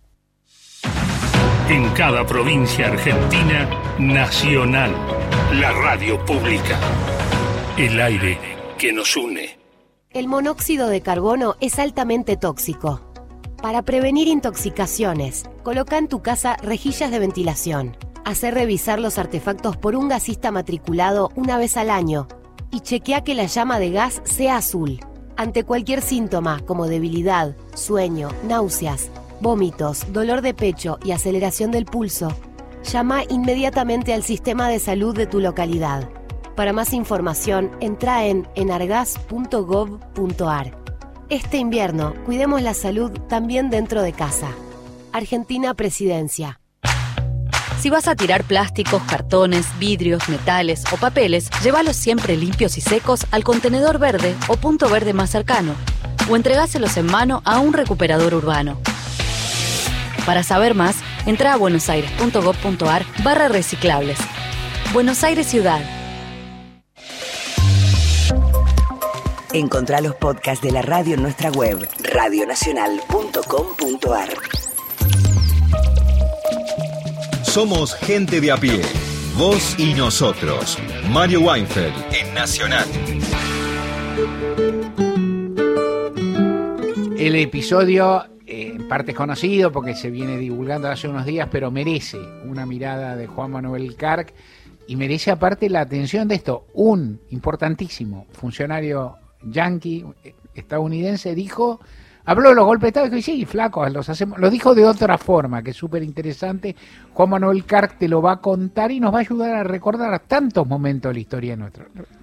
En cada provincia argentina, Nacional, la radio pública. El aire que nos une. El monóxido de carbono es altamente tóxico. Para prevenir intoxicaciones, coloca en tu casa rejillas de ventilación. Hacé revisar los artefactos por un gasista matriculado una vez al año y chequea que la llama de gas sea azul. Ante cualquier síntoma como debilidad, sueño, náuseas, vómitos, dolor de pecho y aceleración del pulso, llama inmediatamente al sistema de salud de tu localidad. Para más información, entra en enargas punto gov punto ar. Este invierno, cuidemos la salud también dentro de casa. Argentina Presidencia. Si vas a tirar plásticos, cartones, vidrios, metales o papeles, llévalos siempre limpios y secos al contenedor verde o punto verde más cercano, o entregáselos en mano a un recuperador urbano. Para saber más, entra a buenosaires punto gov punto ar barra reciclables. Buenos Aires Ciudad. Encontrá los podcasts de la radio en nuestra web, radio nacional punto com punto ar. Somos Gente de a Pie, vos y nosotros. Mario Weinfeld en Nacional. El episodio eh, en parte es conocido porque se viene divulgando hace unos días, pero merece una mirada de Juan Manuel Carc y merece aparte la atención de esto. Un importantísimo funcionario yanqui estadounidense dijo... Habló de los golpes de Estado y dijo, sí, flacos, los hacemos. Lo dijo de otra forma, que es súper interesante. Juan Manuel Carc te lo va a contar y nos va a ayudar a recordar tantos momentos de la historia de nuestra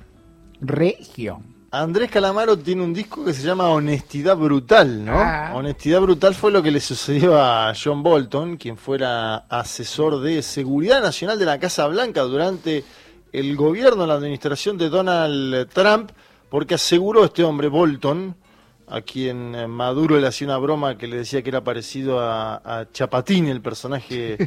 región. Andrés Calamaro tiene un disco que se llama Honestidad Brutal, ¿no? Ah. Honestidad Brutal fue lo que le sucedió a John Bolton, quien fuera asesor de Seguridad Nacional de la Casa Blanca durante el gobierno, la administración de Donald Trump, porque aseguró este hombre, Bolton, a quien Maduro le hacía una broma que le decía que era parecido a, a Chapatín, el personaje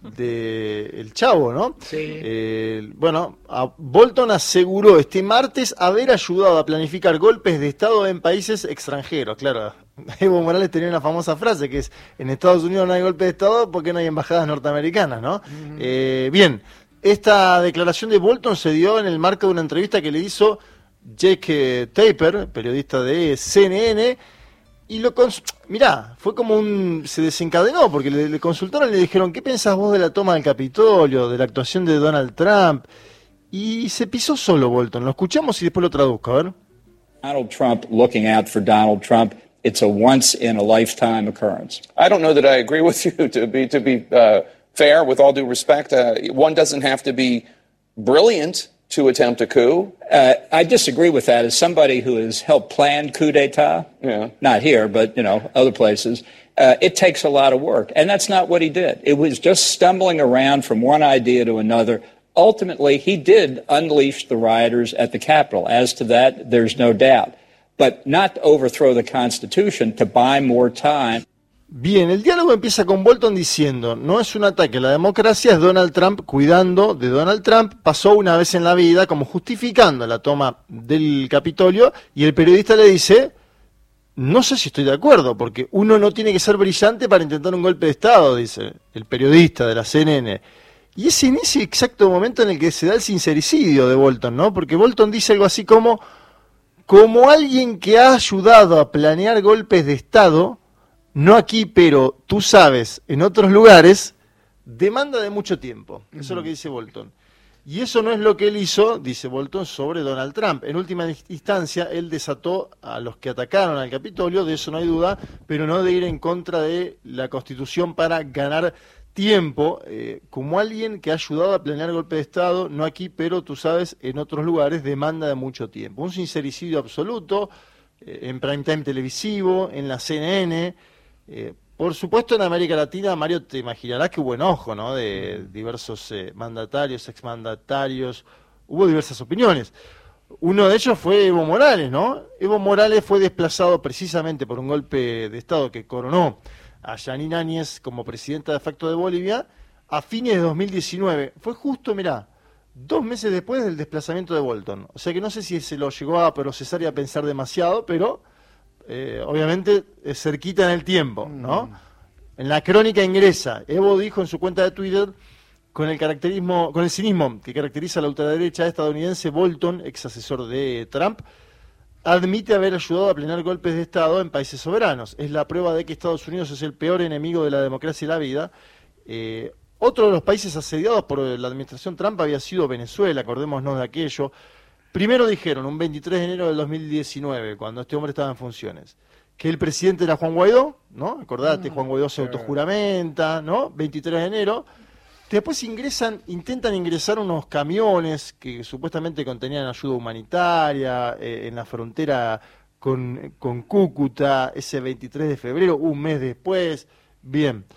de El Chavo, ¿no? Sí. Eh, bueno, a Bolton aseguró este martes haber ayudado a planificar golpes de Estado en países extranjeros. Claro, Evo Morales tenía una famosa frase que es, en Estados Unidos no hay golpe de Estado porque no hay embajadas norteamericanas, ¿no? Uh-huh. Eh, bien, esta declaración de Bolton se dio en el marco de una entrevista que le hizo Jake Tapper, periodista de C N N, y lo cons- mirá, fue como un... se desencadenó, porque le, le consultaron y le dijeron, ¿qué pensás vos de la toma del Capitolio, de la actuación de Donald Trump? Y se pisó solo Bolton. Lo escuchamos y después lo traduzco, a ver. Donald Trump looking out for Donald Trump, it's a once-in-a-lifetime occurrence. I don't know that I agree with you, to be, to be uh, fair, with all due respect. Uh, one doesn't have to be brilliant to attempt a coup. Uh, I disagree with that. As somebody who has helped plan coup d'etat, yeah. not here, but, you know, other places, uh, it takes a lot of work. And that's not what he did. It was just stumbling around from one idea to another. Ultimately, he did unleash the rioters at the Capitol. As to that, there's no doubt. But not to overthrow the Constitution, to buy more time. Bien, el diálogo empieza con Bolton diciendo, no es un ataque a la democracia, es Donald Trump cuidando de Donald Trump, pasó una vez en la vida, como justificando la toma del Capitolio, y el periodista le dice, no sé si estoy de acuerdo, porque uno no tiene que ser brillante para intentar un golpe de Estado, dice el periodista de la C N N. Y es en ese exacto momento en el que se da el sincericidio de Bolton, ¿no? Porque Bolton dice algo así como, como alguien que ha ayudado a planear golpes de Estado, no aquí, pero tú sabes, en otros lugares, demanda de mucho tiempo. Eso uh-huh. es lo que dice Bolton. Y eso no es lo que él hizo, dice Bolton, sobre Donald Trump. En última instancia, él desató a los que atacaron al Capitolio, de eso no hay duda, pero no de ir en contra de la Constitución para ganar tiempo, eh, como alguien que ha ayudado a planear golpe de Estado, no aquí, pero tú sabes, en otros lugares, demanda de mucho tiempo. Un sincericidio absoluto, eh, en prime time televisivo, en la C N N, eh, por supuesto, en América Latina, Mario, te imaginarás que hubo enojo, ¿no? De diversos eh, mandatarios, exmandatarios, hubo diversas opiniones. Uno de ellos fue Evo Morales, ¿no? Evo Morales fue desplazado precisamente por un golpe de Estado que coronó a Yanine Áñez como presidenta de facto de Bolivia a fines de dos mil diecinueve. Fue justo, mirá, dos meses después del desplazamiento de Bolton. O sea que no sé si se lo llegó a procesar y a pensar demasiado, pero... Eh, obviamente es cerquita en el tiempo, ¿no? Mm. En la crónica ingresa, Evo dijo en su cuenta de Twitter, con el caracterismo, con el cinismo que caracteriza a la ultraderecha estadounidense, Bolton, ex asesor de Trump, admite haber ayudado a planear golpes de Estado en países soberanos. Es la prueba de que Estados Unidos es el peor enemigo de la democracia y la vida. Eh, otro de los países asediados por la administración Trump había sido Venezuela, acordémonos de aquello. Primero dijeron, un veintitrés de enero del dos mil diecinueve, cuando este hombre estaba en funciones, que el presidente era Juan Guaidó, ¿no? Acordate, Juan Guaidó se autojuramenta, ¿no? veintitrés de enero. Después ingresan, intentan ingresar unos camiones que supuestamente contenían ayuda humanitaria eh, en la frontera con, con Cúcuta, ese veintitrés de febrero, un mes después. Bien,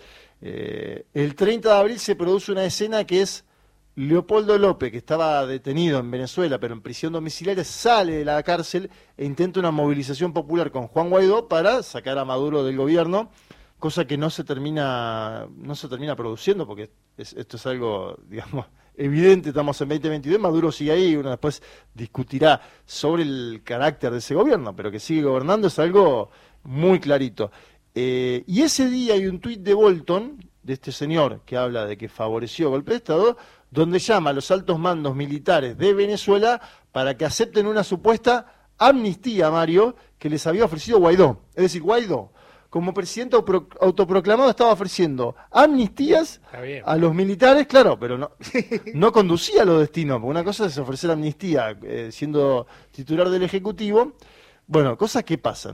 eh, el treinta de abril se produce una escena que es Leopoldo López, que estaba detenido en Venezuela, pero en prisión domiciliaria, sale de la cárcel e intenta una movilización popular con Juan Guaidó para sacar a Maduro del gobierno, cosa que no se termina no se termina produciendo, porque es, esto es algo, digamos, evidente. Estamos en veinte veintidós, Maduro sigue ahí, uno después discutirá sobre el carácter de ese gobierno, pero que sigue gobernando es algo muy clarito. Eh, y ese día hay un tuit de Bolton, de este señor que habla de que favoreció golpe de Estado, donde llama a los altos mandos militares de Venezuela para que acepten una supuesta amnistía, Mario, que les había ofrecido Guaidó. Es decir, Guaidó, como presidente autoproclamado, estaba ofreciendo amnistías a los militares, claro, pero no, no conducía a los destinos, porque una cosa es ofrecer amnistía eh, siendo titular del Ejecutivo. Bueno, cosas que pasan.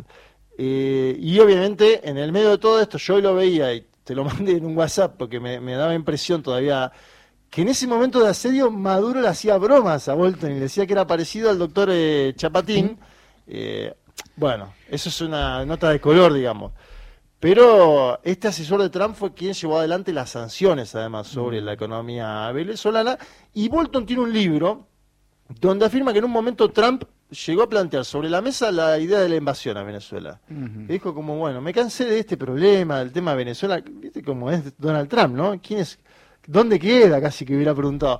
Eh, y obviamente, en el medio de todo esto, yo lo veía y te lo mandé en un WhatsApp porque me, me daba impresión todavía que en ese momento de asedio Maduro le hacía bromas a Bolton y le decía que era parecido al doctor eh, Chapatín. Eh, bueno, eso es una nota de color, digamos. Pero este asesor de Trump fue quien llevó adelante las sanciones, además, sobre la economía venezolana. Y Bolton tiene un libro donde afirma que en un momento Trump llegó a plantear sobre la mesa la idea de la invasión a Venezuela. Uh-huh. Dijo como, bueno, me cansé de este problema, del tema de Venezuela. ¿Viste cómo es Donald Trump, no? ¿Quién es? ¿Dónde queda? Casi que hubiera preguntado.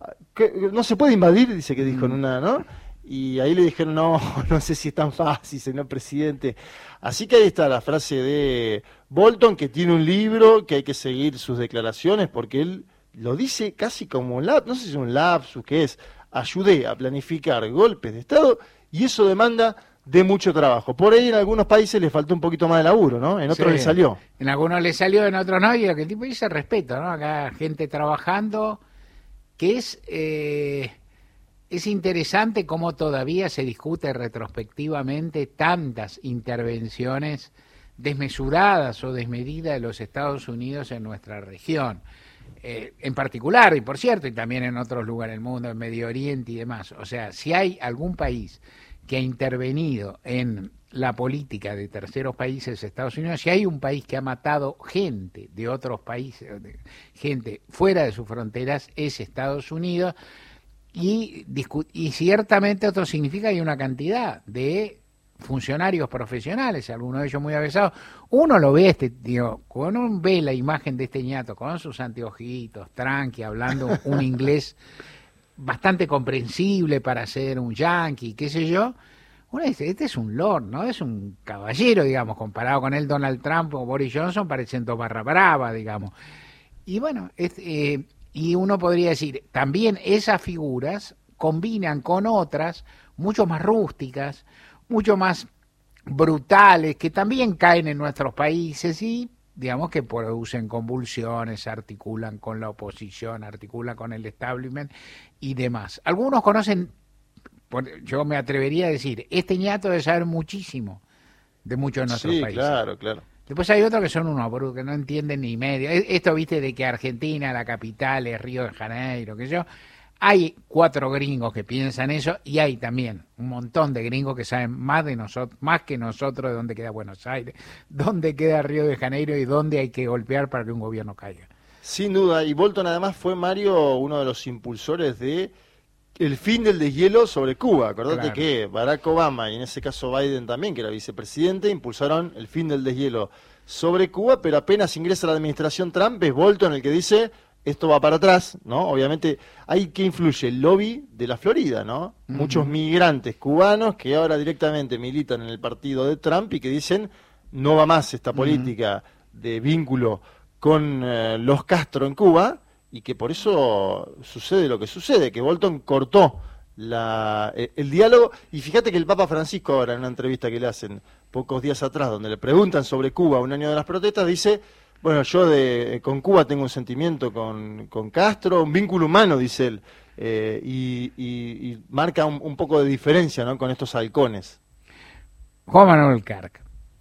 ¿No se puede invadir? Dice que dijo en una, ¿no? Y ahí le dijeron, no, no sé si es tan fácil, señor presidente. Así que ahí está la frase de Bolton, que tiene un libro, que hay que seguir sus declaraciones, porque él lo dice casi como un lapsus, no sé si es un lapsus, que es, ayudé a planificar golpes de Estado, y eso demanda de mucho trabajo. Por ahí en algunos países le faltó un poquito más de laburo, ¿no? En otros sí, le salió. En algunos le salió, en otros no, y lo que el tipo dice respeto, ¿no? Acá gente trabajando, que es... Eh... Es interesante cómo todavía se discute retrospectivamente tantas intervenciones desmesuradas o desmedidas de los Estados Unidos en nuestra región. Eh, en particular, y por cierto, y también en otros lugares del mundo, en Medio Oriente y demás. O sea, si hay algún país que ha intervenido en la política de terceros países, Estados Unidos, si hay un país que ha matado gente de otros países, gente fuera de sus fronteras, es Estados Unidos. Y, y ciertamente esto significa que hay una cantidad de funcionarios profesionales, algunos de ellos muy avesados. Uno lo ve, este tío, cuando uno ve la imagen de este ñato con sus anteojitos, tranqui, hablando un inglés bastante comprensible para ser un yanqui, qué sé yo, uno dice, este es un lord, ¿no? Es un caballero, digamos, comparado con él Donald Trump o Boris Johnson, parecen dos barra brava, digamos. Y bueno, es... Eh, Y uno podría decir, también esas figuras combinan con otras mucho más rústicas, mucho más brutales, que también caen en nuestros países y digamos que producen convulsiones, articulan con la oposición, articulan con el establishment y demás. Algunos conocen, yo me atrevería a decir, este ñato debe saber muchísimo de muchos de nuestros sí, países. claro, claro. Después hay otros que son unos brutos, que no entienden ni medio. Esto, viste, de que Argentina, la capital, es Río de Janeiro, que yo... Hay cuatro gringos que piensan eso y hay también un montón de gringos que saben más de nosotros, más que nosotros de dónde queda Buenos Aires, dónde queda Río de Janeiro y dónde hay que golpear para que un gobierno caiga. Sin duda, y Bolton además fue, Mario, uno de los impulsores de el fin del deshielo sobre Cuba. Acordate claro. que Barack Obama y en ese caso Biden también, que era vicepresidente, impulsaron el fin del deshielo sobre Cuba, pero apenas ingresa la administración Trump, es Bolton el que dice... Esto va para atrás, ¿no? Obviamente, ahí que influye el lobby de la Florida, ¿no? Uh-huh. Muchos migrantes cubanos que ahora directamente militan en el partido de Trump y que dicen no va más esta política uh-huh. de vínculo con eh, los Castro en Cuba y que por eso sucede lo que sucede, que Bolton cortó la, eh, el diálogo. Y fíjate que el Papa Francisco ahora en una entrevista que le hacen pocos días atrás, donde le preguntan sobre Cuba un año de las protestas, dice... Bueno, yo de, con Cuba tengo un sentimiento con, con Castro, un vínculo humano, dice él, eh, y, y, y marca un, un poco de diferencia, ¿no?, con estos halcones. Juan Manuel Carc.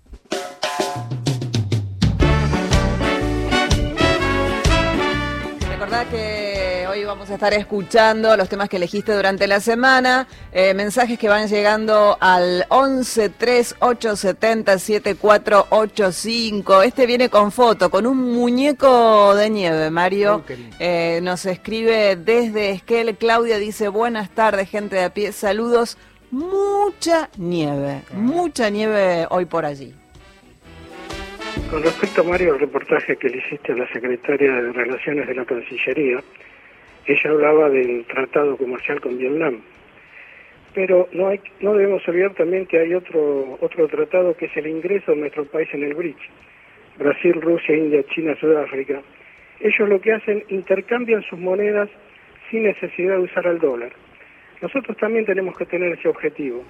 Recordá que hoy vamos a estar escuchando los temas que elegiste durante la semana, eh, mensajes que van llegando al once tres ocho siete cero siete cuatro ocho cinco. Este viene con foto, con un muñeco de nieve, Mario. Eh, nos escribe desde Esquel, Claudia dice, buenas tardes, gente de a pie, saludos, mucha nieve, mucha nieve hoy por allí. Con respecto, Mario, al reportaje que le hiciste a la secretaria de Relaciones de la Cancillería, ella hablaba del tratado comercial con Vietnam. Pero no hay, no debemos olvidar también que hay otro otro tratado que es el ingreso de nuestro país en el BRICS. Brasil, Rusia, India, China, Sudáfrica. Ellos lo que hacen, intercambian sus monedas sin necesidad de usar el dólar. Nosotros también tenemos que tener ese objetivo.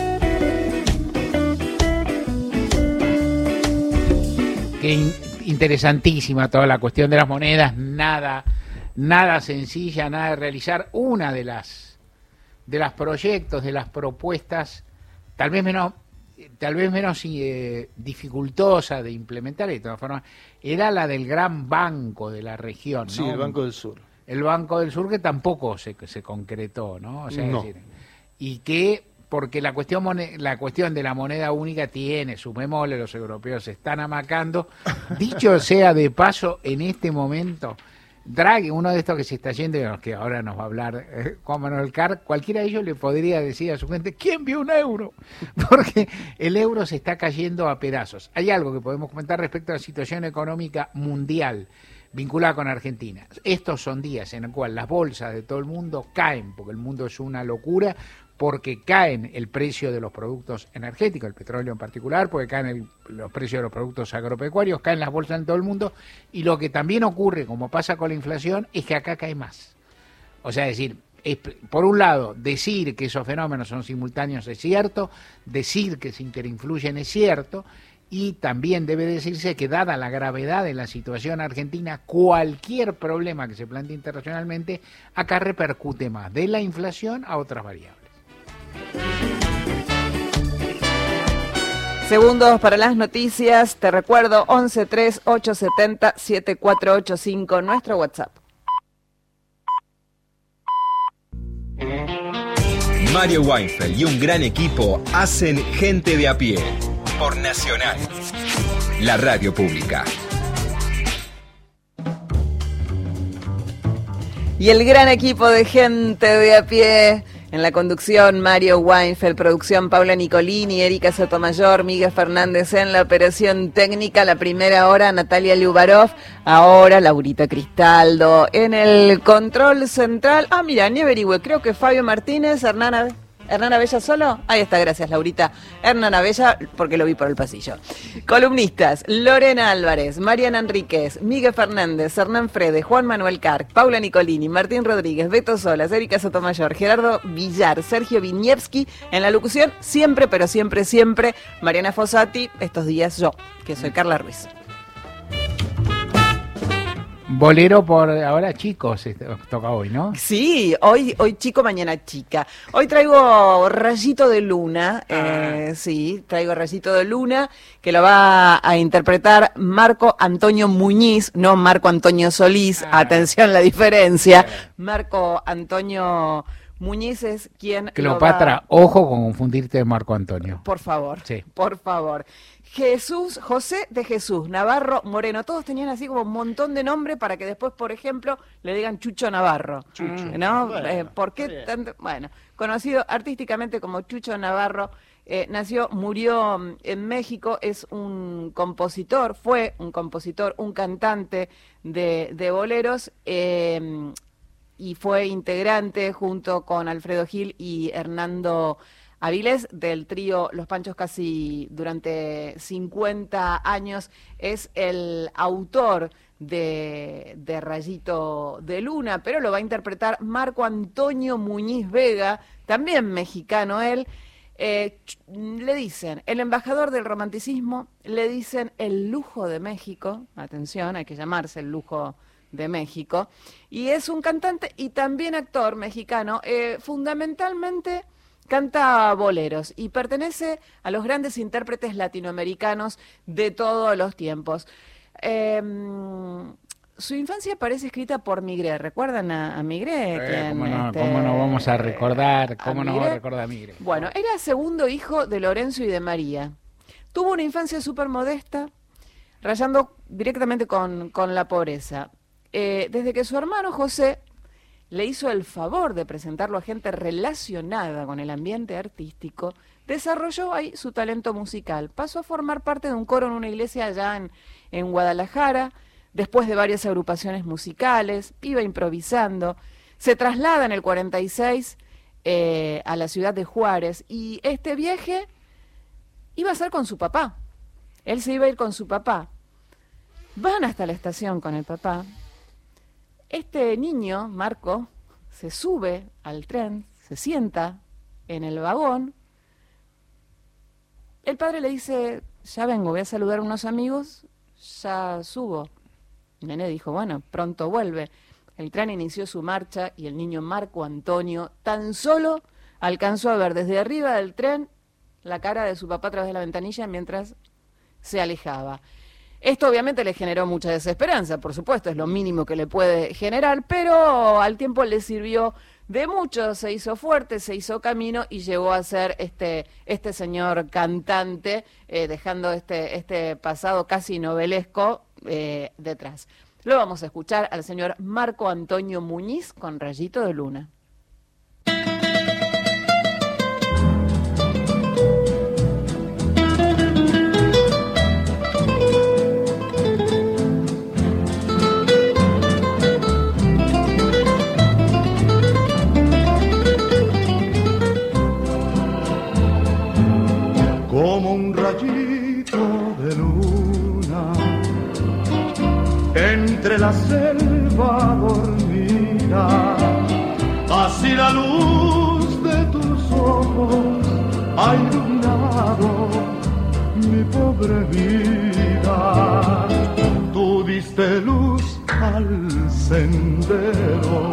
Qué in- interesantísima toda la cuestión de las monedas, nada, nada sencilla, nada de realizar. Una de las de los proyectos, de las propuestas, tal vez menos, tal vez menos eh, dificultosa de implementar, de todas formas, era la del gran banco de la región, ¿no? Sí, el Banco del Sur. El Banco del Sur que tampoco se, se concretó, ¿no? O sea, no. es decir, y que porque la cuestión la cuestión de la moneda única tiene, sumémosle, los europeos se están amacando. Dicho sea de paso, en este momento, Draghi, uno de estos que se está yendo, que ahora nos va a hablar eh, Juan Manuel Carc, cualquiera de ellos le podría decir a su gente, ¿quién vio un euro? Porque el euro se está cayendo a pedazos. Hay algo que podemos comentar respecto a la situación económica mundial vinculada con Argentina. Estos son días en los cuales las bolsas de todo el mundo caen, porque el mundo es una locura, porque caen el precio de los productos energéticos, el petróleo en particular, porque caen el, los precios de los productos agropecuarios, caen las bolsas en todo el mundo, y lo que también ocurre, como pasa con la inflación, es que acá cae más. O sea, es decir, es, por un lado, decir que esos fenómenos son simultáneos es cierto, decir que se interinfluyen es cierto, y también debe decirse que dada la gravedad de la situación argentina, cualquier problema que se plantee internacionalmente, acá repercute más de la inflación a otras variables. Segundos para las noticias, te recuerdo once tres ocho siete cero siete cuatro ocho cinco, nuestro WhatsApp. Mario Weinfeld y un gran equipo hacen Gente de a pie por Nacional, la radio pública. Y el gran equipo de Gente de a pie. En la conducción, Mario Weinfeld, producción, Paula Nicolini, Erika Sotomayor, Miguel Fernández en la operación técnica, la primera hora, Natalia Liubarov, ahora Laurita Cristaldo, en el control central, ah, mira, ni averigüe, creo que Fabio Martínez, Hernán, Hernán Abella solo, ahí está, gracias Laurita, Hernán Abella, porque lo vi por el pasillo. Columnistas, Lorena Álvarez, Mariana Enríquez, Miguel Fernández, Hernán Frede, Juan Manuel Carc, Paula Nicolini, Martín Rodríguez, Beto Solas, Erika Sotomayor, Gerardo Villar, Sergio Viñevsky, en la locución, siempre, pero siempre, siempre, Mariana Fossati, estos días yo, que soy Carla Ruiz. Bolero por ahora chicos, este, toca hoy, ¿no? Sí, hoy, hoy chico, mañana chica. Hoy traigo Rayito de Luna, Ah. eh, sí, traigo Rayito de Luna, que lo va a interpretar Marco Antonio Muñiz, no Marco Antonio Solís, Ah. atención la diferencia. Marco Antonio Muñiz es quien Cleopatra, lo va... ojo con confundirte de Marco Antonio. Por favor, Sí. por favor. Jesús, José de Jesús, Navarro Moreno, todos tenían así como un montón de nombres para que después, por ejemplo, le digan Chucho Navarro. Chucho. ¿No? Bueno, Eh, ¿Por qué está bien. tanto? Bueno, conocido artísticamente como Chucho Navarro, eh, nació, murió mm, en México, es un compositor, fue un compositor, un cantante de, de boleros, eh, y fue integrante junto con Alfredo Gil y Hernando Avilés del trío Los Panchos casi durante cincuenta años. Es el autor de, de Rayito de Luna, pero lo va a interpretar Marco Antonio Muñiz Vega, también mexicano él. Eh, ch- le dicen el embajador del romanticismo, le dicen el lujo de México, atención, hay que llamarse el lujo de México, y es un cantante y también actor mexicano, eh, fundamentalmente canta boleros y pertenece a los grandes intérpretes latinoamericanos de todos los tiempos. Eh, su infancia parece escrita por Migré, ¿recuerdan a, a Migré? Eh, Quien, ¿Cómo no, este, cómo no vamos a recordar? ¿Cómo a no vamos Migré? a recordar a Migre? Bueno, era segundo hijo de Lorenzo y de María. Tuvo una infancia súper modesta, rayando directamente con, con la pobreza. Eh, desde que su hermano José le hizo el favor de presentarlo a gente relacionada con el ambiente artístico, desarrolló ahí su talento musical. Pasó a formar parte de un coro en una iglesia allá en, en Guadalajara, después de varias agrupaciones musicales, iba improvisando, se traslada en el cuarenta y seis eh, a la ciudad de Juárez, y este viaje iba a ser con su papá. Él se iba a ir con su papá. Van hasta la estación con el papá. Este niño, Marco, se sube al tren, se sienta en el vagón. El padre le dice, ya vengo, voy a saludar a unos amigos, ya subo. El nene dijo, bueno, pronto vuelve. El tren inició su marcha y el niño Marco Antonio tan solo alcanzó a ver desde arriba del tren la cara de su papá a través de la ventanilla mientras se alejaba. Esto obviamente le generó mucha desesperanza, por supuesto, es lo mínimo que le puede generar, pero al tiempo le sirvió de mucho, se hizo fuerte, se hizo camino y llegó a ser este, este señor cantante, eh, dejando este, este pasado casi novelesco eh, detrás. Lo vamos a escuchar al señor Marco Antonio Muñiz con Rayito de Luna. Como un rayito de luna entre la selva dormida, así la luz de tus ojos ha iluminado mi pobre vida. Tú diste luz al sendero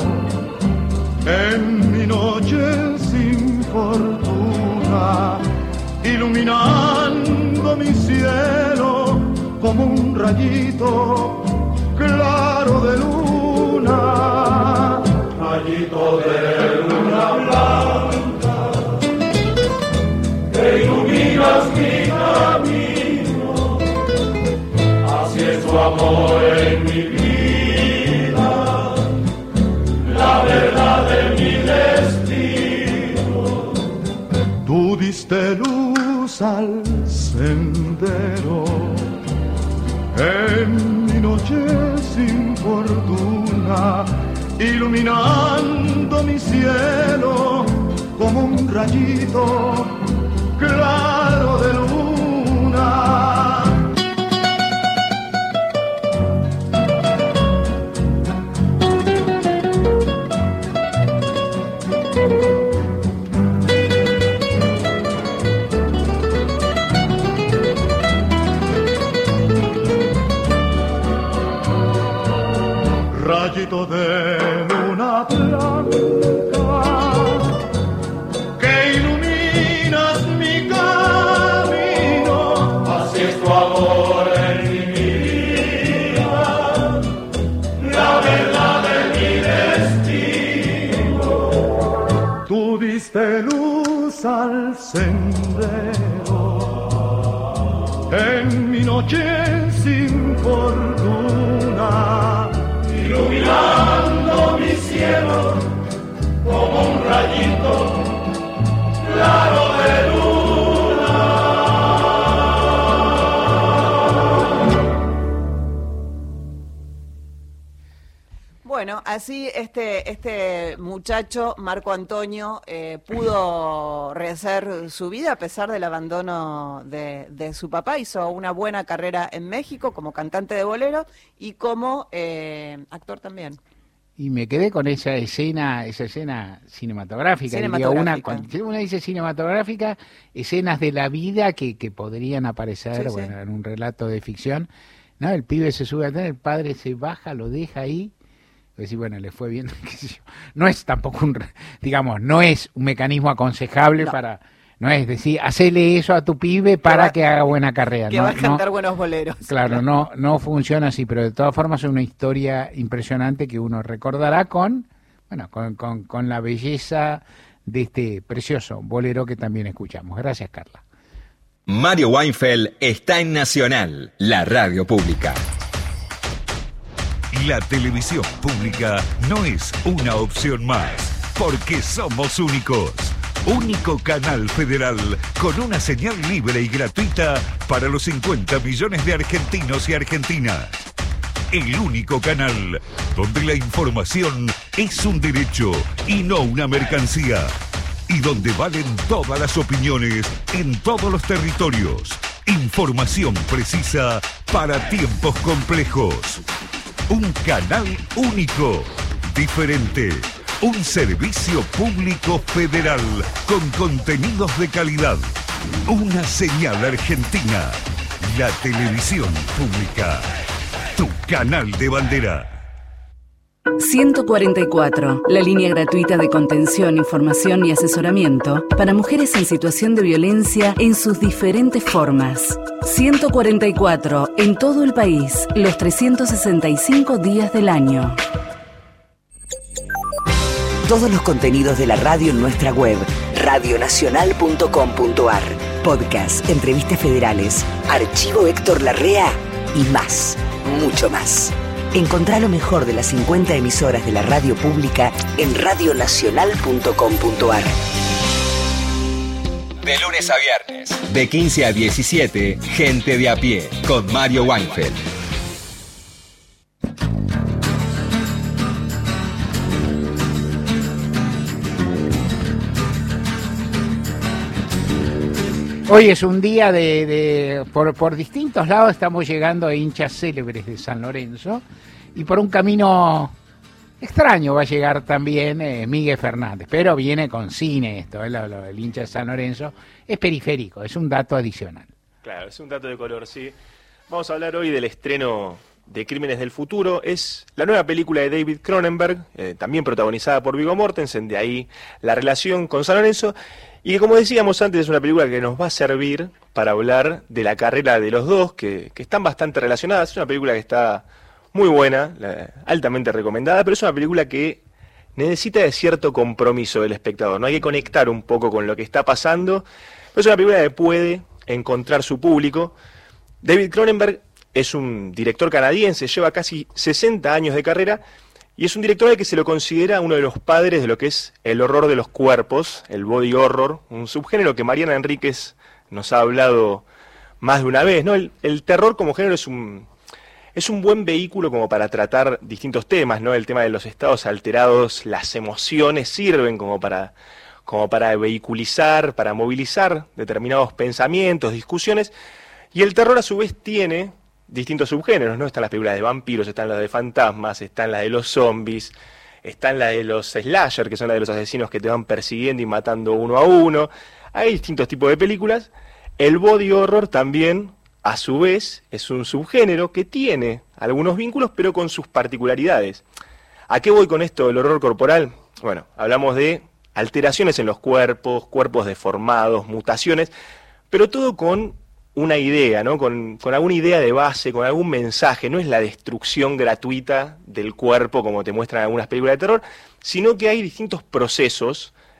en mi noche sin fortuna, iluminando mi cielo como un rayito claro de luna. Rayito de luna blanca, que iluminas mi camino, así es tu amor en mi vida, la verdad de mi destino. Tú diste luz al sendero en mi noche sin fortuna, iluminando mi cielo como un rayito claro de luna. diste luz al sendero en mi noche sin fortuna, iluminando mi cielo como un rayito claro de luna. Bueno, así este, este muchacho, Marco Antonio, eh, pudo rehacer su vida a pesar del abandono de, de su papá. Hizo una buena carrera en México como cantante de bolero y como eh, actor también. Y me quedé con esa escena, esa escena cinematográfica. cinematográfica. Digo, una, cuando uno dice cinematográfica, escenas de la vida que, que podrían aparecer, Sí, bueno, sí. en un relato de ficción. No, el pibe se sube a tener, el padre se baja, lo deja ahí. Decir, bueno, le fue bien. qué sé yo. No es tampoco un, digamos, no es un mecanismo aconsejable No. para, no es decir, hacele eso a tu pibe para que, va, que haga buena carrera. Que no, va a cantar no, buenos boleros. Claro, no, no funciona así, pero de todas formas es una historia impresionante que uno recordará con, bueno, con, con, con la belleza de este precioso bolero que también escuchamos. Gracias, Carla. Mario Weinfeld está en Nacional, la radio pública. La televisión pública no es una opción más, porque somos únicos. Único canal federal con una señal libre y gratuita para los cincuenta millones de argentinos y argentinas. El único canal donde la información es un derecho y no una mercancía. Y donde valen todas las opiniones en todos los territorios. Información precisa para tiempos complejos. Un canal único, diferente, un servicio público federal con contenidos de calidad, una señal argentina, la televisión pública, tu canal de bandera. ciento cuarenta y cuatro, la línea gratuita de contención, información y asesoramiento para mujeres en situación de violencia en sus diferentes formas. ciento cuarenta y cuatro, en todo el país, los trescientos sesenta y cinco días del año. Todos los contenidos de la radio en nuestra web, radio nacional punto com punto a r. Podcast, entrevistas federales, archivo Héctor Larrea y más, mucho más. Encontrá lo mejor de las cincuenta emisoras de la radio pública en radio nacional punto com punto a r. De lunes a viernes, de quince a diecisiete, Gente de a pie, con Mario Weinfeld. Hoy es un día de, de por, por distintos lados estamos llegando a hinchas célebres de San Lorenzo y por un camino extraño va a llegar también eh, Miguel Fernández, pero viene con cine esto, eh, lo, lo, el hincha de San Lorenzo es periférico, es un dato adicional. Claro, es un dato de color, sí. Vamos a hablar hoy del estreno de Crímenes del Futuro. Es la nueva película de David Cronenberg, eh, también protagonizada por Viggo Mortensen, de ahí la relación con San Lorenzo. Y que, como decíamos antes, es una película que nos va a servir para hablar de la carrera de los dos, que, que están bastante relacionadas. Es una película que está muy buena, la, altamente recomendada, pero es una película que necesita de cierto compromiso del espectador, ¿no? Hay que conectar un poco con lo que está pasando, pero es una película que puede encontrar su público. David Cronenberg es un director canadiense, lleva casi sesenta años de carrera, y es un director al que se lo considera uno de los padres de lo que es el horror de los cuerpos, el body horror, un subgénero que Mariana Enríquez nos ha hablado más de una vez, ¿no? El, el terror como género es un, es un buen vehículo como para tratar distintos temas, ¿no? El tema de los estados alterados, las emociones sirven como para, como para vehiculizar, para movilizar determinados pensamientos, discusiones, y el terror a su vez tiene distintos subgéneros, ¿no? Están las películas de vampiros, están las de fantasmas, están las de los zombies, están las de los slasher, que son las de los asesinos que te van persiguiendo y matando uno a uno. Hay distintos tipos de películas. El body horror también, a su vez, es un subgénero que tiene algunos vínculos, pero con sus particularidades. ¿A qué voy con esto del horror corporal? Bueno, hablamos de alteraciones en los cuerpos, cuerpos deformados, mutaciones, pero todo con una idea, ¿no? Con, con alguna idea de base, con algún mensaje. No es la destrucción gratuita del cuerpo como te muestran algunas películas de terror, sino que hay distintos procesos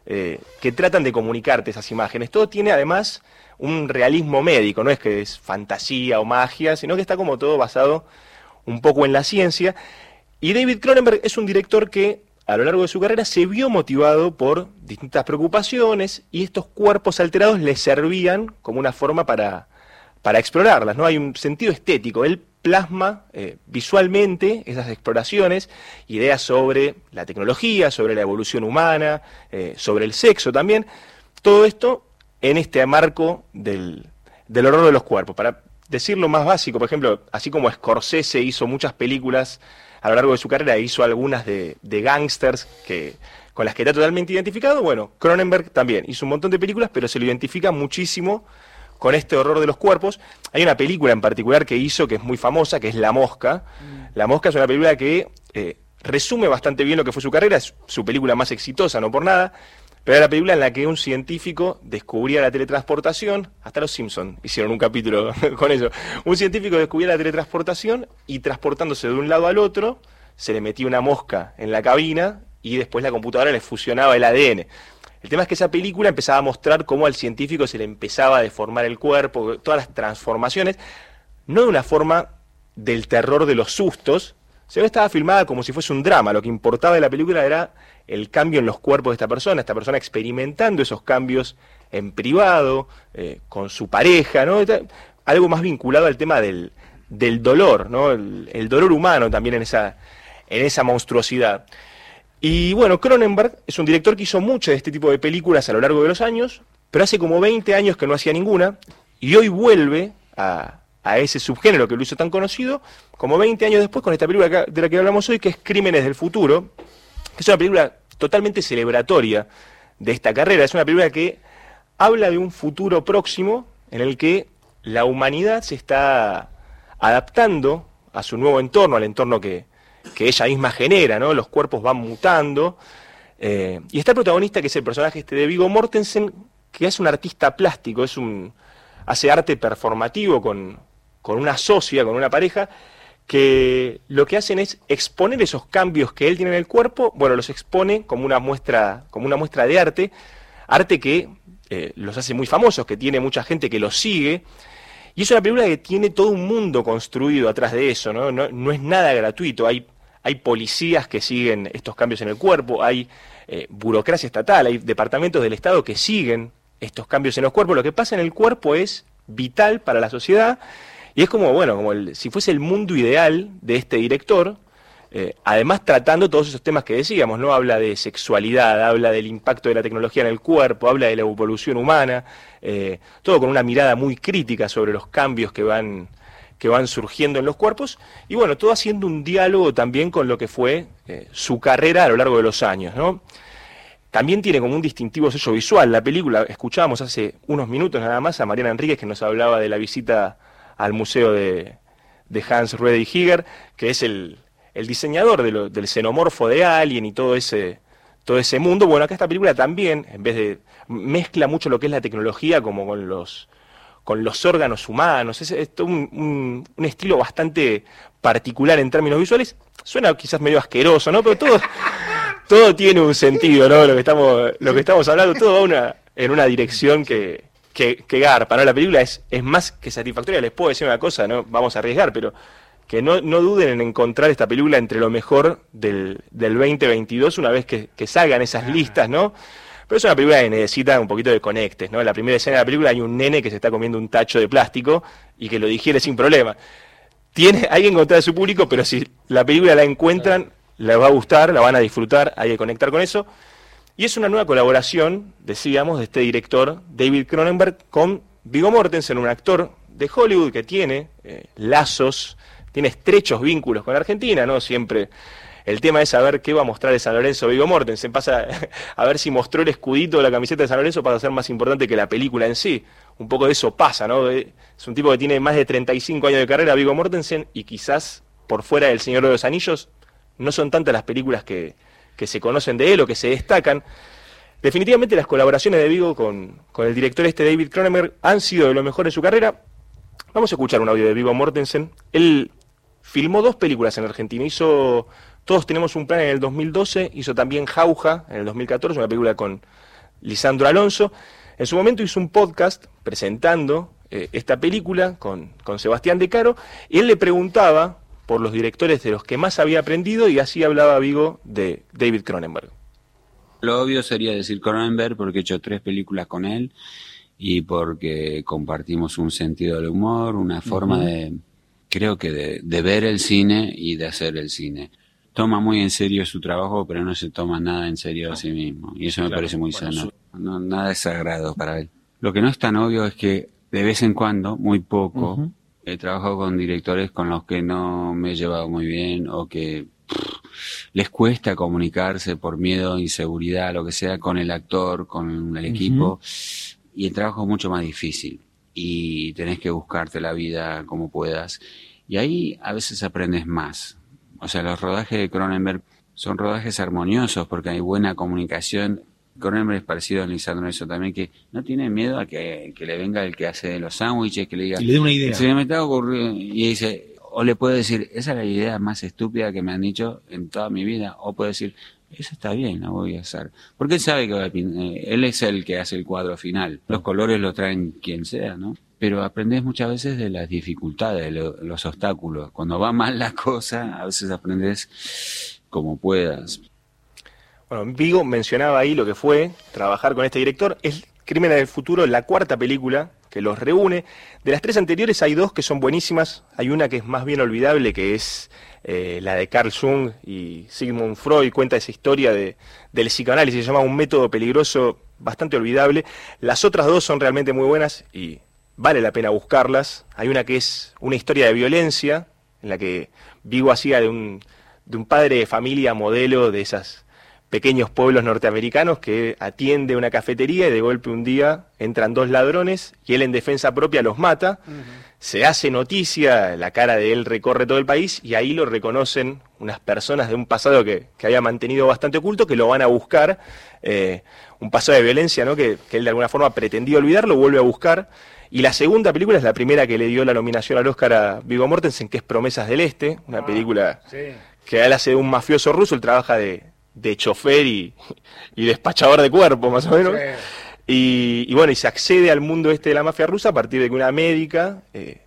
eh, que tratan de comunicarte esas imágenes. Todo tiene además un realismo médico, no es que es fantasía o magia, sino que está como todo basado un poco en la ciencia. Y David Cronenberg es un director que a lo largo de su carrera se vio motivado por distintas preocupaciones y estos cuerpos alterados le servían como una forma para, para explorarlas, ¿no? Hay un sentido estético, él plasma eh, visualmente esas exploraciones, ideas sobre la tecnología, sobre la evolución humana, eh, sobre el sexo también, todo esto en este marco del, del horror de los cuerpos. Para decirlo más básico, por ejemplo, así como Scorsese hizo muchas películas a lo largo de su carrera, hizo algunas de, de gángsters que, con las que está totalmente identificado, bueno, Cronenberg también hizo un montón de películas, pero se lo identifica muchísimo con este horror de los cuerpos. Hay una película en particular que hizo que es muy famosa, que es La Mosca. Mm. La Mosca es una película que eh, resume bastante bien lo que fue su carrera, es su película más exitosa, no por nada, pero era la película en la que un científico descubría la teletransportación, hasta los Simpsons hicieron un capítulo con eso, un científico descubría la teletransportación y transportándose de un lado al otro, se le metía una mosca en la cabina y después la computadora le fusionaba el A D N. El tema es que esa película empezaba a mostrar cómo al científico se le empezaba a deformar el cuerpo, todas las transformaciones, no de una forma del terror de los sustos, sino que estaba filmada como si fuese un drama. Lo que importaba de la película era el cambio en los cuerpos de esta persona, esta persona experimentando esos cambios en privado, eh, con su pareja, ¿no? Algo más vinculado al tema del, del dolor, ¿no? El, el dolor humano también en esa, en esa monstruosidad. Y bueno, Cronenberg es un director que hizo muchas de este tipo de películas a lo largo de los años, pero hace como veinte años que no hacía ninguna, y hoy vuelve a, a ese subgénero que lo hizo tan conocido, como veinte años después, con esta película de la que hablamos hoy, que es Crímenes del Futuro, que es una película totalmente celebratoria de esta carrera. Es una película que habla de un futuro próximo en el que la humanidad se está adaptando a su nuevo entorno, al entorno que, que ella misma genera, ¿no? Los cuerpos van mutando. Eh, y está el protagonista, que es el personaje este de Viggo Mortensen, que es un artista plástico, es un hace arte performativo con, con una socia, con una pareja, que lo que hacen es exponer esos cambios que él tiene en el cuerpo, bueno, los expone como una muestra, como una muestra de arte, arte que eh, los hace muy famosos, que tiene mucha gente que los sigue, y es una película que tiene todo un mundo construido atrás de eso, ¿no? No, no es nada gratuito, hay, hay policías que siguen estos cambios en el cuerpo, hay eh, burocracia estatal, hay departamentos del Estado que siguen estos cambios en los cuerpos. Lo que pasa en el cuerpo es vital para la sociedad, y es como, bueno, como el, si fuese el mundo ideal de este director, eh, además tratando todos esos temas que decíamos, ¿no? Habla de sexualidad, habla del impacto de la tecnología en el cuerpo, habla de la evolución humana, eh, todo con una mirada muy crítica sobre los cambios que van, que van surgiendo en los cuerpos, y bueno, todo haciendo un diálogo también con lo que fue eh, su carrera a lo largo de los años, ¿no? También tiene como un distintivo sello visual la película. Escuchábamos hace unos minutos nada más a Mariana Enríquez, que nos hablaba de la visita al museo de, de Hans Ruedi Giger, que es el, el diseñador de lo, del xenomorfo de Alien y todo ese, todo ese mundo. Bueno, acá esta película también, en vez de, mezcla mucho lo que es la tecnología como con los, con los órganos humanos. Es, es un, un, un estilo bastante particular en términos visuales. Suena quizás medio asqueroso, ¿no? Pero todo, todo tiene un sentido, ¿no? Lo que estamos, lo que estamos hablando, todo va una, en una dirección que... Que, que garpa, ¿no? La película es, es más que satisfactoria. Les puedo decir una cosa, no vamos a arriesgar, pero que no, no duden en encontrar esta película entre lo mejor del, del veinte veintidós una vez que, que salgan esas listas, ¿no? Pero es una película que necesita un poquito de conectes, ¿no? En la primera escena de la película hay un nene que se está comiendo un tacho de plástico y que lo digiere sin problema. Tiene, hay que encontrar a su público, pero si la película la encuentran, les va a gustar, la van a disfrutar, hay que conectar con eso. Y es una nueva colaboración, decíamos, de este director, David Cronenberg, con Viggo Mortensen, un actor de Hollywood que tiene eh, lazos, tiene estrechos vínculos con Argentina, ¿no? Siempre el tema es saber qué va a mostrar de San Lorenzo Viggo Mortensen. Pasa a ver si mostró el escudito de la camiseta de San Lorenzo para ser más importante que la película en sí. Un poco de eso pasa, ¿no? Es un tipo que tiene más de treinta y cinco años de carrera, Viggo Mortensen, y quizás por fuera del Señor de los Anillos no son tantas las películas que... que se conocen de él o que se destacan. Definitivamente las colaboraciones de Viggo con, con el director este David Cronenberg han sido de lo mejor de su carrera. Vamos a escuchar un audio de Viggo Mortensen. Él filmó dos películas en Argentina. Hizo Todos tenemos un plan en el dos mil doce, hizo también Jauja en el dos mil catorce, una película con Lisandro Alonso. En su momento hizo un podcast presentando eh, esta película con, con Sebastián De Caro, y él le preguntaba por los directores de los que más había aprendido, y así hablaba Vigo de David Cronenberg. Lo obvio sería decir Cronenberg porque he hecho tres películas con él y porque compartimos un sentido del humor, una forma uh-huh. de, creo que de, de ver el cine y de hacer el cine. Toma muy en serio su trabajo, pero no se toma nada en serio a sí mismo, y eso me claro, parece muy bueno, sano. Su... No, nada es sagrado para él. Lo que no es tan obvio es que de vez en cuando, muy poco, uh-huh. he trabajado con directores con los que no me he llevado muy bien o que pff, les cuesta comunicarse por miedo, inseguridad, lo que sea, con el actor, con el equipo, uh-huh. y el trabajo es mucho más difícil y tenés que buscarte la vida como puedas, y ahí a veces aprendes más. O sea, los rodajes de Cronenberg son rodajes armoniosos porque hay buena comunicación. Cronenberg es parecido a Lisandro eso también, que no tiene miedo a que, que le venga el que hace los sándwiches, que le diga... Y le dé una idea. Se me está ocurriendo, y dice, o le puede decir, esa es la idea más estúpida que me han dicho en toda mi vida, o puede decir, eso está bien, la voy a hacer. Porque él sabe que va a pintar, él es el que hace el cuadro final. Los colores lo traen quien sea, ¿no? Pero aprendes muchas veces de las dificultades, de lo, los obstáculos. Cuando va mal la cosa, a veces aprendes como puedas. Bueno, Vigo mencionaba ahí lo que fue trabajar con este director. Es Crímenes del Futuro, la cuarta película que los reúne. De las tres anteriores hay dos que son buenísimas. Hay una que es más bien olvidable, que es eh, la de Carl Jung y Sigmund Freud. Cuenta esa historia de, del psicoanálisis, se llama Un método peligroso, bastante olvidable. Las otras dos son realmente muy buenas y vale la pena buscarlas. Hay una que es una historia de violencia, en la que Vigo hacía de un, de un padre de familia modelo de esas pequeños pueblos norteamericanos que atiende una cafetería y de golpe un día entran dos ladrones y él en defensa propia los mata. Uh-huh. Se hace noticia, la cara de él recorre todo el país y ahí lo reconocen unas personas de un pasado que, que había mantenido bastante oculto, que lo van a buscar, eh, un pasado de violencia, ¿no? que, que él de alguna forma pretendía olvidar, lo vuelve a buscar. Y la segunda película es la primera que le dio la nominación al Oscar a Viggo Mortensen, que es Promesas del Este, una ah, película sí. que él hace de un mafioso ruso, él trabaja de, de chofer y, y despachador de cuerpo, más o menos. Sí. Y, y bueno, y se accede al mundo este de la mafia rusa a partir de que una médica eh,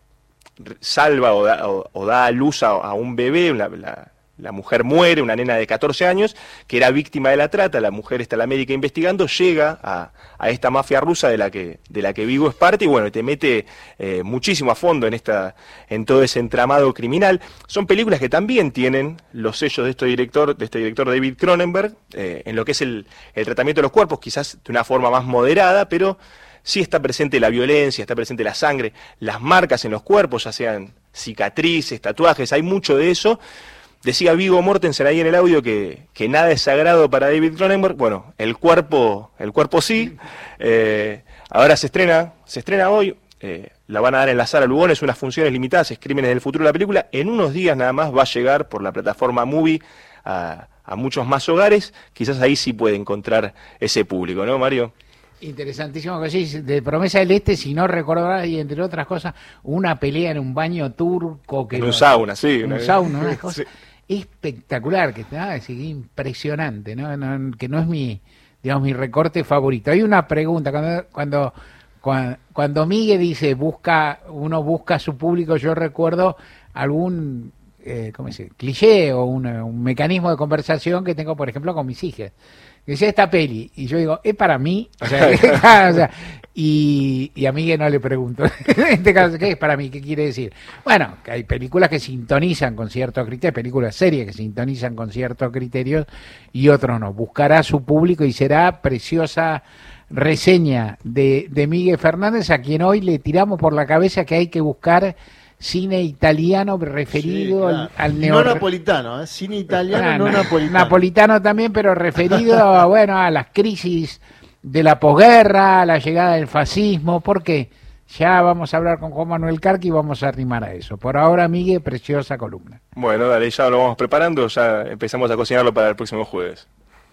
salva o da, o, o da a luz a, a un bebé, la, la, la mujer muere, una nena de catorce años, que era víctima de la trata, la mujer está la médica investigando, llega a, a esta mafia rusa de la que de la que Vigo es parte, y bueno, te mete eh, muchísimo a fondo en esta en todo ese entramado criminal. Son películas que también tienen los sellos de este director, de este director David Cronenberg, eh, en lo que es el, el tratamiento de los cuerpos, quizás de una forma más moderada, pero sí está presente la violencia, está presente la sangre, las marcas en los cuerpos, ya sean cicatrices, tatuajes, hay mucho de eso. Decía Viggo Mortensen ahí en el audio que, que nada es sagrado para David Cronenberg. Bueno, el cuerpo, el cuerpo sí. Eh, ahora se estrena, se estrena hoy. Eh, la van a dar en la sala Lugones, unas funciones limitadas, es Crímenes del Futuro de la película. En unos días nada más va a llegar por la plataforma Movie a, a muchos más hogares. Quizás ahí sí puede encontrar ese público, ¿no, Mario? Interesantísimo que sí, de Promesa del Este, si no recordás, y entre otras cosas, una pelea en un baño turco. Que en un sauna, sí. Un una, sauna, una cosa sí. espectacular, que ah, es impresionante, ¿no? No, que no es mi, digamos, mi recorte favorito. Hay una pregunta, cuando cuando cuando, cuando Miguel dice, busca uno busca a su público, yo recuerdo algún, eh, ¿cómo se dice? cliché o un, un mecanismo de conversación que tengo, por ejemplo, con mis hijas. Dice esta peli, y yo digo, ¿es para mí? O sea, o sea, y, y a Miguel no le pregunto, en este caso, ¿qué es para mí? ¿Qué quiere decir? Bueno, que hay películas que sintonizan con ciertos criterios, películas serias que sintonizan con ciertos criterios, y otros no. Buscará su público y será preciosa reseña de, de Miguel Fernández, a quien hoy le tiramos por la cabeza que hay que buscar cine italiano referido sí, claro. al, al neo... No napolitano, ¿eh? Cine italiano, ah, no, no napolitano. Napolitano también, pero referido a, bueno, a las crisis de la posguerra, a la llegada del fascismo. ¿Por qué? Ya vamos a hablar con Juan Manuel Carqui y vamos a arrimar a eso. Por ahora, Miguel, preciosa columna. Bueno, dale, ya lo vamos preparando, ya empezamos a cocinarlo para el próximo jueves.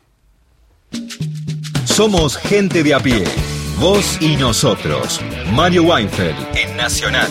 Somos gente de a pie, vos y nosotros. Mario Weinfeld en Nacional.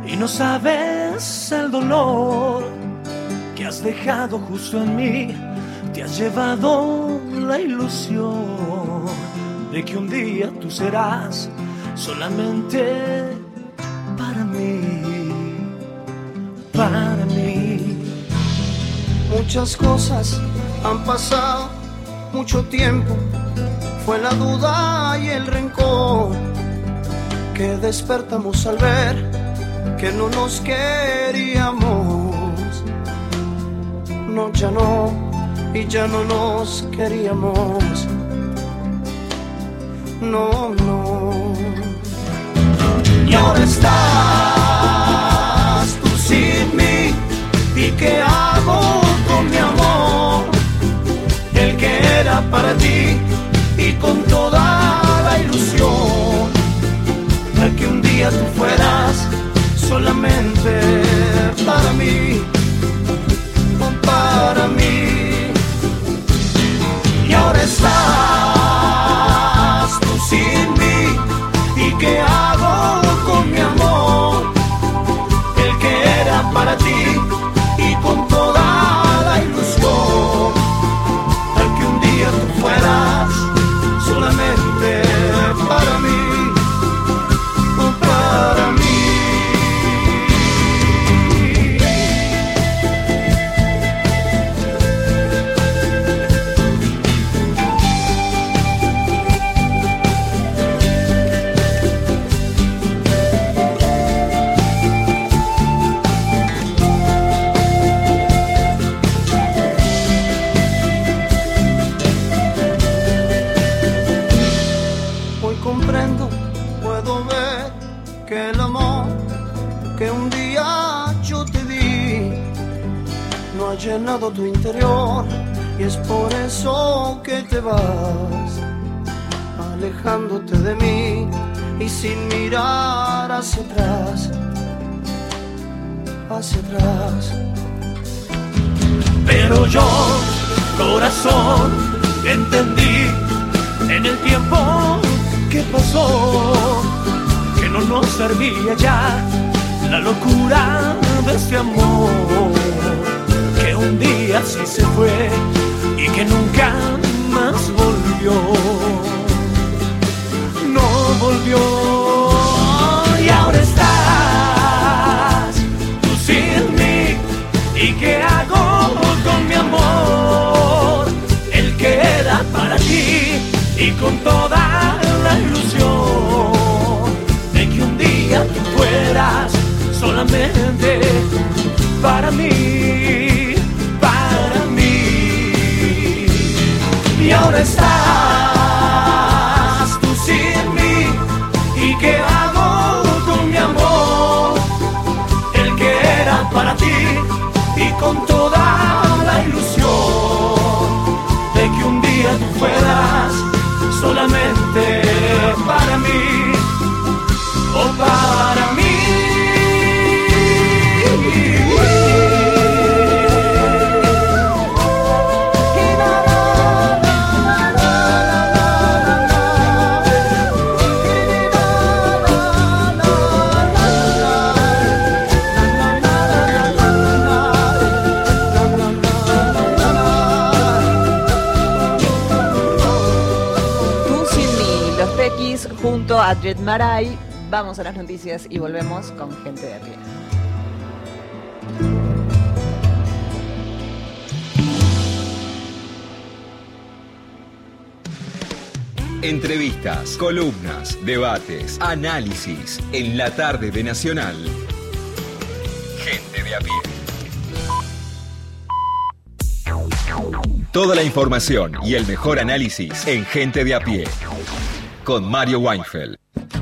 y no sabes el dolor que has dejado justo en mí. Te has llevado la ilusión de que un día tú serás solamente para mí, para mí. Muchas cosas han pasado, mucho tiempo, fue la duda y el rencor que despertamos al ver que no nos queríamos. No, ya no, y ya no nos queríamos. No, no. Y ahora estás tú sin mí. ¿Y qué hago con mi amor? El que era para ti y con toda la ilusión de que un día tú fueras solamente para mí, para mí. Y ahora estás tú sin mí. ¿Y qué hago con mi amor? El que era para ti y con toda la ilusión de que un día tú fueras solamente para mí, para mí. Que el amor que un día yo te di no ha llenado tu interior, y es por eso que te vas alejándote de mí y sin mirar hacia atrás, hacia atrás. Pero yo, corazón, entendí en el tiempo que pasó que no nos servía ya la locura de este amor, que un día sí se fue y que nunca más volvió, no volvió. Y ahora estás tú sin mí. ¿Y qué hago con mi amor? El que era para ti y con toda la ilusión tú fueras solamente para mí, para mí. Y ahora estás tú sin mí. ¿Y qué hago con mi amor? El que era para ti y con toda la ilusión de que un día tú fueras solamente para mí, o para mí. Tú sin mí, Los Tequis junto a Jet Maray. Vamos a las noticias y volvemos con Gente de a pie. Entrevistas, columnas, debates, análisis en la tarde de Nacional. Gente de a pie. Toda la información y el mejor análisis en Gente de a pie. Con Mario Weinfeld.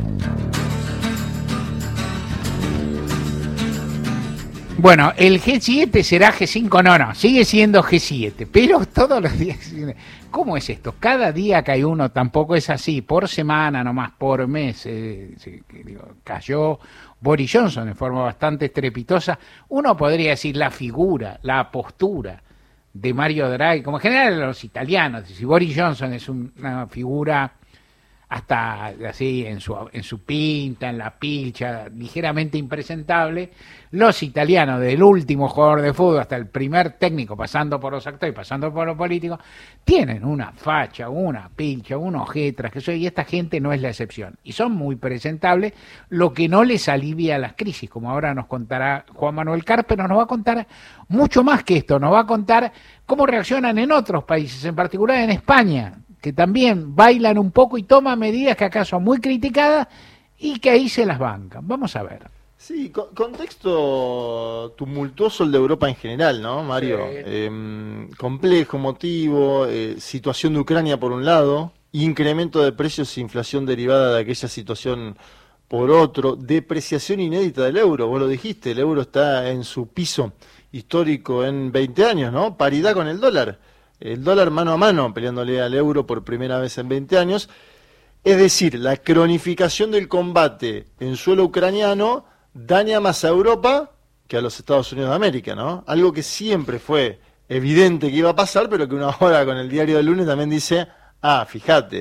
Bueno, el G siete será G cinco, no, no, sigue siendo G siete, pero todos los días... ¿Cómo es esto? Cada día cae uno, tampoco es así, por semana nomás, por mes, eh, se, digo, cayó Boris Johnson de forma bastante estrepitosa. Uno podría decir la figura, la postura de Mario Draghi, como en general los italianos, si Boris Johnson es un, una figura hasta así en su, en su pinta, en la pilcha, ligeramente impresentable. Los italianos, del último jugador de fútbol hasta el primer técnico, pasando por los actores y pasando por los políticos, tienen una facha, una pilcha, unos jetras, que soy, y esta gente no es la excepción. Y son muy presentables, lo que no les alivia las crisis, como ahora nos contará Juan Manuel Carr, pero nos va a contar mucho más que esto, nos va a contar cómo reaccionan en otros países, en particular en España, que también bailan un poco y toman medidas que acá son muy criticadas y que ahí se las bancan. Vamos a ver. Sí, con, contexto tumultuoso el de Europa en general, ¿no, Mario? Sí. Eh, complejo, motivo, eh, situación de Ucrania por un lado, incremento de precios e inflación derivada de aquella situación por otro, depreciación inédita del euro, vos lo dijiste, el euro está en su piso histórico en veinte años, ¿no? Paridad con el dólar. El dólar mano a mano peleándole al euro por primera vez en veinte años. Es decir, la cronificación del combate en suelo ucraniano daña más a Europa que a los Estados Unidos de América, ¿no? Algo que siempre fue evidente que iba a pasar, pero que una hora con el diario del lunes también dice, ah, fíjate.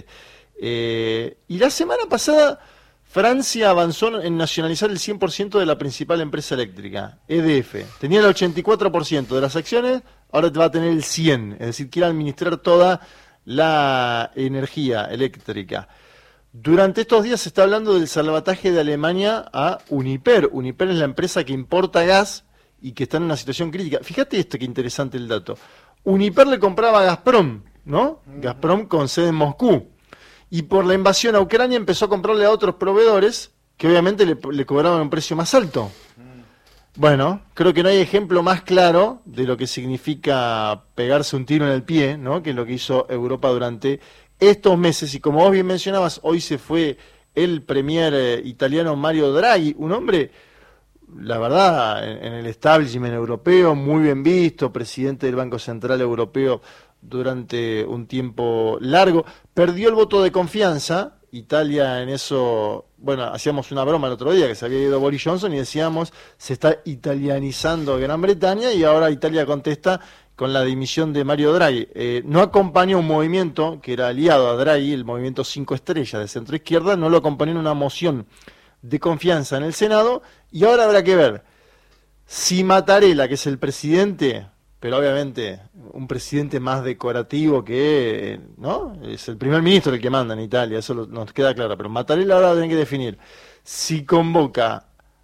Eh, y la semana pasada Francia avanzó en nacionalizar el cien por ciento de la principal empresa eléctrica, E D F. Tenía el ochenta y cuatro por ciento de las acciones, ahora te va a tener el cien por ciento, es decir, quiere administrar toda la energía eléctrica. Durante estos días se está hablando del salvataje de Alemania a Uniper. Uniper es la empresa que importa gas y que está en una situación crítica. Fíjate esto, qué interesante el dato. Uniper le compraba a Gazprom, ¿no? Uh-huh. Gazprom con sede en Moscú. Y por la invasión a Ucrania empezó a comprarle a otros proveedores que obviamente le, le cobraban un precio más alto. Bueno, creo que no hay ejemplo más claro de lo que significa pegarse un tiro en el pie, ¿no? Que es lo que hizo Europa durante estos meses. Y como vos bien mencionabas, hoy se fue el premier eh, italiano Mario Draghi, un hombre, la verdad, en, en el establishment europeo, muy bien visto, presidente del Banco Central Europeo durante un tiempo largo. Perdió el voto de confianza. Italia en eso, bueno, hacíamos una broma el otro día que se había ido Boris Johnson y decíamos se está italianizando Gran Bretaña, y ahora Italia contesta con la dimisión de Mario Draghi. Eh, no acompañó un movimiento que era aliado a Draghi, el movimiento cinco estrellas de centro izquierda, no lo acompañó en una moción de confianza en el Senado, y ahora habrá que ver si Mattarella, que es el presidente, pero obviamente un presidente más decorativo que, ¿no? Es el primer ministro el que manda en Italia, eso lo, nos queda claro, pero Mattarella ahora va a tener que definir si convoca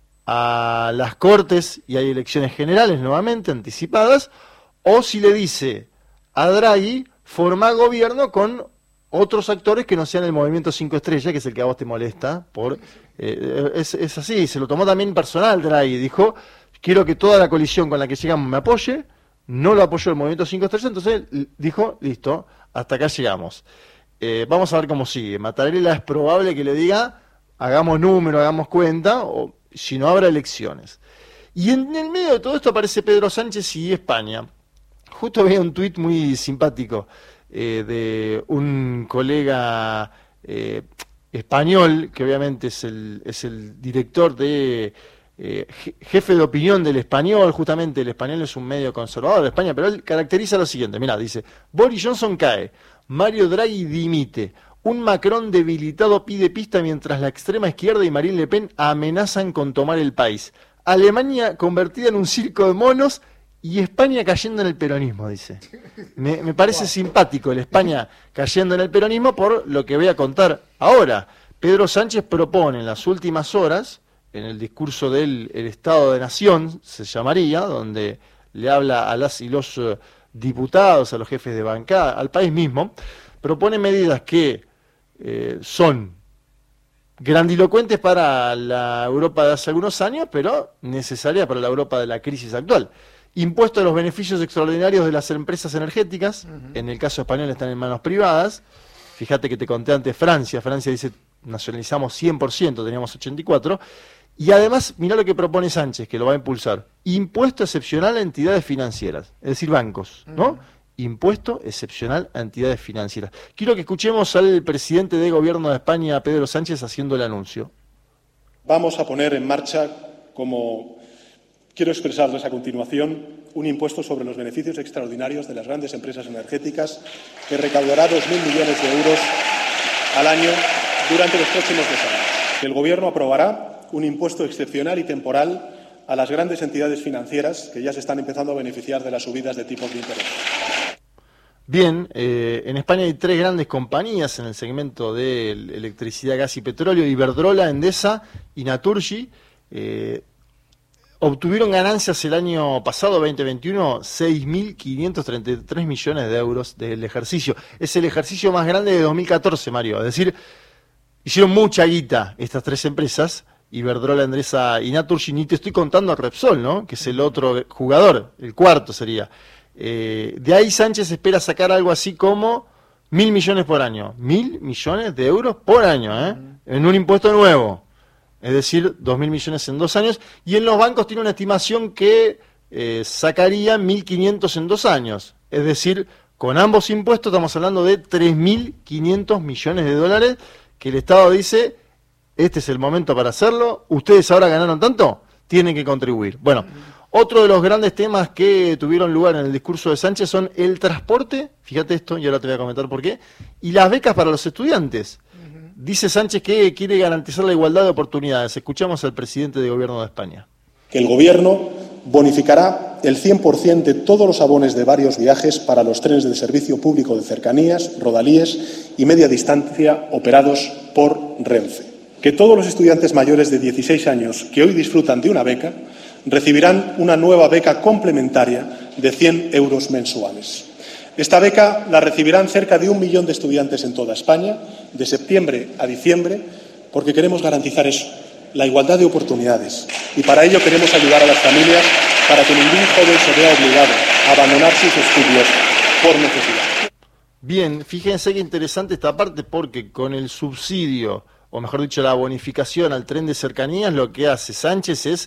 a las Cortes y hay elecciones generales nuevamente anticipadas, o si le dice a Draghi forma gobierno con otros actores que no sean el movimiento cinco estrellas, que es el que a vos te molesta, por eh, es, es así, se lo tomó también personal Draghi, dijo, quiero que toda la coalición con la que llegamos me apoye. No lo apoyó el movimiento cinco estrellas, entonces dijo, listo, hasta acá llegamos. Eh, vamos a ver cómo sigue. Mattarella es probable que le diga, hagamos número, hagamos cuenta, o si no habrá elecciones. Y en el medio de todo esto aparece Pedro Sánchez y España. Justo veía un tuit muy simpático eh, de un colega eh, español, que obviamente es el, es el director de... Eh, jefe de opinión del Español. Justamente el Español es un medio conservador de España, pero él caracteriza lo siguiente, mirá, dice, Boris Johnson cae, Mario Draghi dimite, un Macron debilitado pide pista mientras la extrema izquierda y Marine Le Pen amenazan con tomar el país, Alemania convertida en un circo de monos y España cayendo en el peronismo, dice. Me, me parece simpático el España cayendo en el peronismo por lo que voy a contar ahora. Pedro Sánchez propone en las últimas horas, en el discurso del el Estado de Nación, se llamaría, donde le habla a las y los uh, diputados, a los jefes de bancada, al país mismo, propone medidas que eh, son grandilocuentes para la Europa de hace algunos años, pero necesarias para la Europa de la crisis actual. Impuesto a los beneficios extraordinarios de las empresas energéticas, uh-huh. En el caso español están en manos privadas. Fíjate que te conté antes Francia, Francia dice nacionalizamos cien por ciento, teníamos ochenta y cuatro por ciento. Y además, mirá lo que propone Sánchez, que lo va a impulsar. Impuesto excepcional a entidades financieras, es decir, bancos, ¿no? Uh-huh. Impuesto excepcional a entidades financieras. Quiero que escuchemos al presidente de Gobierno de España, Pedro Sánchez, haciendo el anuncio. Vamos a poner en marcha, como quiero expresarles a continuación, un impuesto sobre los beneficios extraordinarios de las grandes empresas energéticas que recaudará dos mil millones de euros al año durante los próximos dos años. El Gobierno aprobará un impuesto excepcional y temporal a las grandes entidades financieras que ya se están empezando a beneficiar de las subidas de tipos de interés. Bien, eh, en España hay tres grandes compañías en el segmento de electricidad, gas y petróleo: Iberdrola, Endesa y Naturgy. Eh, obtuvieron ganancias el año pasado, veinte veintiuno, seis mil quinientos treinta y tres millones de euros del ejercicio. Es el ejercicio más grande de dos mil catorce, Mario. Es decir, hicieron mucha guita estas tres empresas, Iberdrola, Endesa y Naturgy. Ni te estoy contando a Repsol, ¿no?, que es el otro jugador, el cuarto sería. Eh, de ahí Sánchez espera sacar algo así como mil millones por año. Mil millones de euros por año, ¿eh? En un impuesto nuevo. Es decir, dos mil millones en dos años. Y en los bancos tiene una estimación que eh, sacaría mil quinientos en dos años. Es decir, con ambos impuestos estamos hablando de tres mil quinientos millones de dólares que el Estado dice: este es el momento para hacerlo. Ustedes ahora ganaron tanto, tienen que contribuir. Bueno, otro de los grandes temas que tuvieron lugar en el discurso de Sánchez son el transporte, fíjate esto, y ahora te voy a comentar por qué, y las becas para los estudiantes. Dice Sánchez que quiere garantizar la igualdad de oportunidades. Escuchamos al presidente de Gobierno de España. Que el Gobierno bonificará el cien por ciento de todos los abonos de varios viajes para los trenes del servicio público de cercanías, rodalíes y media distancia operados por Renfe. Que todos los estudiantes mayores de dieciséis años que hoy disfrutan de una beca recibirán una nueva beca complementaria de cien euros mensuales. Esta beca la recibirán cerca de un millón de estudiantes en toda España, de septiembre a diciembre, porque queremos garantizar eso, la igualdad de oportunidades. Y para ello queremos ayudar a las familias para que ningún joven se vea obligado a abandonar sus estudios por necesidad. Bien, fíjense qué interesante esta parte, porque con el subsidio, o mejor dicho, la bonificación al tren de cercanías, lo que hace Sánchez es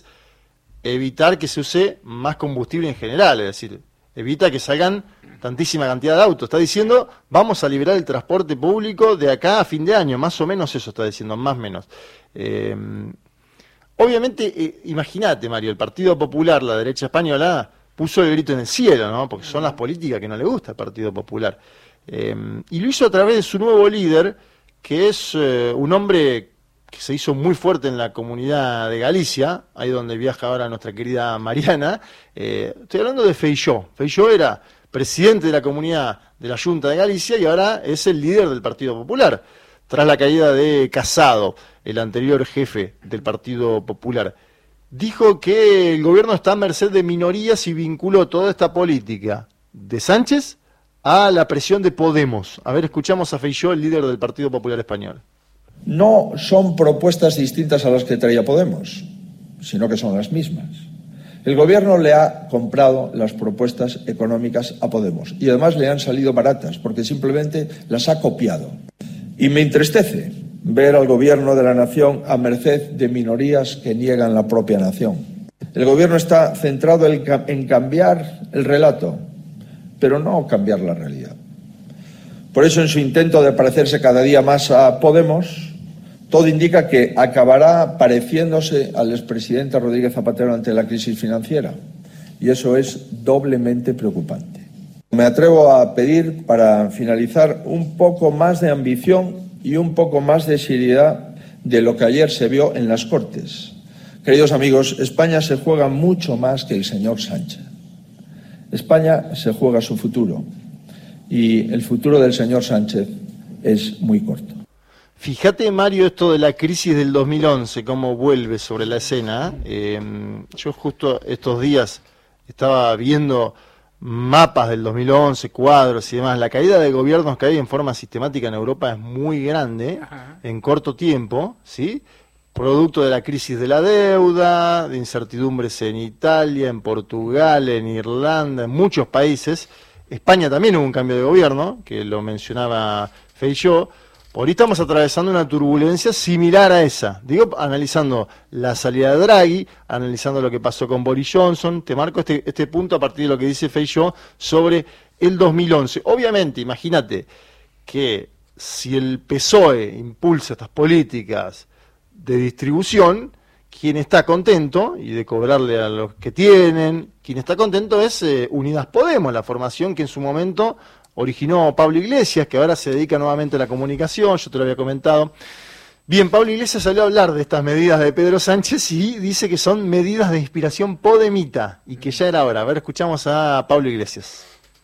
evitar que se use más combustible en general, es decir, evita que salgan tantísima cantidad de autos. Está diciendo, vamos a liberar el transporte público de acá a fin de año, más o menos eso está diciendo, más o menos. Eh, obviamente, eh, imagínate, Mario, el Partido Popular, la derecha española, puso el grito en el cielo, ¿no?, porque son las políticas que no le gusta al Partido Popular. Eh, y lo hizo a través de su nuevo líder, que es eh, un hombre que se hizo muy fuerte en la comunidad de Galicia, ahí donde viaja ahora nuestra querida Mariana. Eh, estoy hablando de Feijóo. Feijóo era presidente de la comunidad de la Junta de Galicia y ahora es el líder del Partido Popular, tras la caída de Casado, el anterior jefe del Partido Popular. Dijo que el gobierno está a merced de minorías y vinculó toda esta política de Sánchez a la presión de Podemos. A ver, escuchamos a Feijóo, el líder del Partido Popular Español. No son propuestas distintas a las que traía Podemos, sino que son las mismas. El gobierno le ha comprado las propuestas económicas a Podemos y además le han salido baratas porque simplemente las ha copiado. Y me entristece ver al gobierno de la nación a merced de minorías que niegan la propia nación. El gobierno está centrado en cambiar el relato, pero no cambiar la realidad. Por eso, en su intento de parecerse cada día más a Podemos, todo indica que acabará pareciéndose al expresidente Rodríguez Zapatero ante la crisis financiera. Y eso es doblemente preocupante. Me atrevo a pedir, para finalizar, un poco más de ambición y un poco más de seriedad de lo que ayer se vio en las Cortes. Queridos amigos, España se juega mucho más que el señor Sánchez. España se juega su futuro. Y el futuro del señor Sánchez es muy corto. Fíjate, Mario, esto de la crisis del dos mil once, cómo vuelve sobre la escena. Eh, yo justo estos días estaba viendo mapas del dos mil once, cuadros y demás. La caída de gobiernos que hay en forma sistemática en Europa es muy grande, Ajá. en corto tiempo, ¿sí? Producto de la crisis de la deuda, de incertidumbres en Italia, en Portugal, en Irlanda, en muchos países. España también hubo un cambio de gobierno, que lo mencionaba Feijóo. Ahorita estamos atravesando una turbulencia similar a esa. Digo, analizando la salida de Draghi, analizando lo que pasó con Boris Johnson. Te marco este, este punto a partir de lo que dice Feijóo sobre el dos mil once. Obviamente, imagínate que si el P S O E impulsa estas políticas de distribución, quien está contento, y de cobrarle a los que tienen, quien está contento es eh, Unidas Podemos, la formación que en su momento originó Pablo Iglesias, que ahora se dedica nuevamente a la comunicación, yo te lo había comentado. Bien, Pablo Iglesias salió a hablar de estas medidas de Pedro Sánchez y dice que son medidas de inspiración podemita y que ya era hora. A ver, escuchamos a Pablo Iglesias.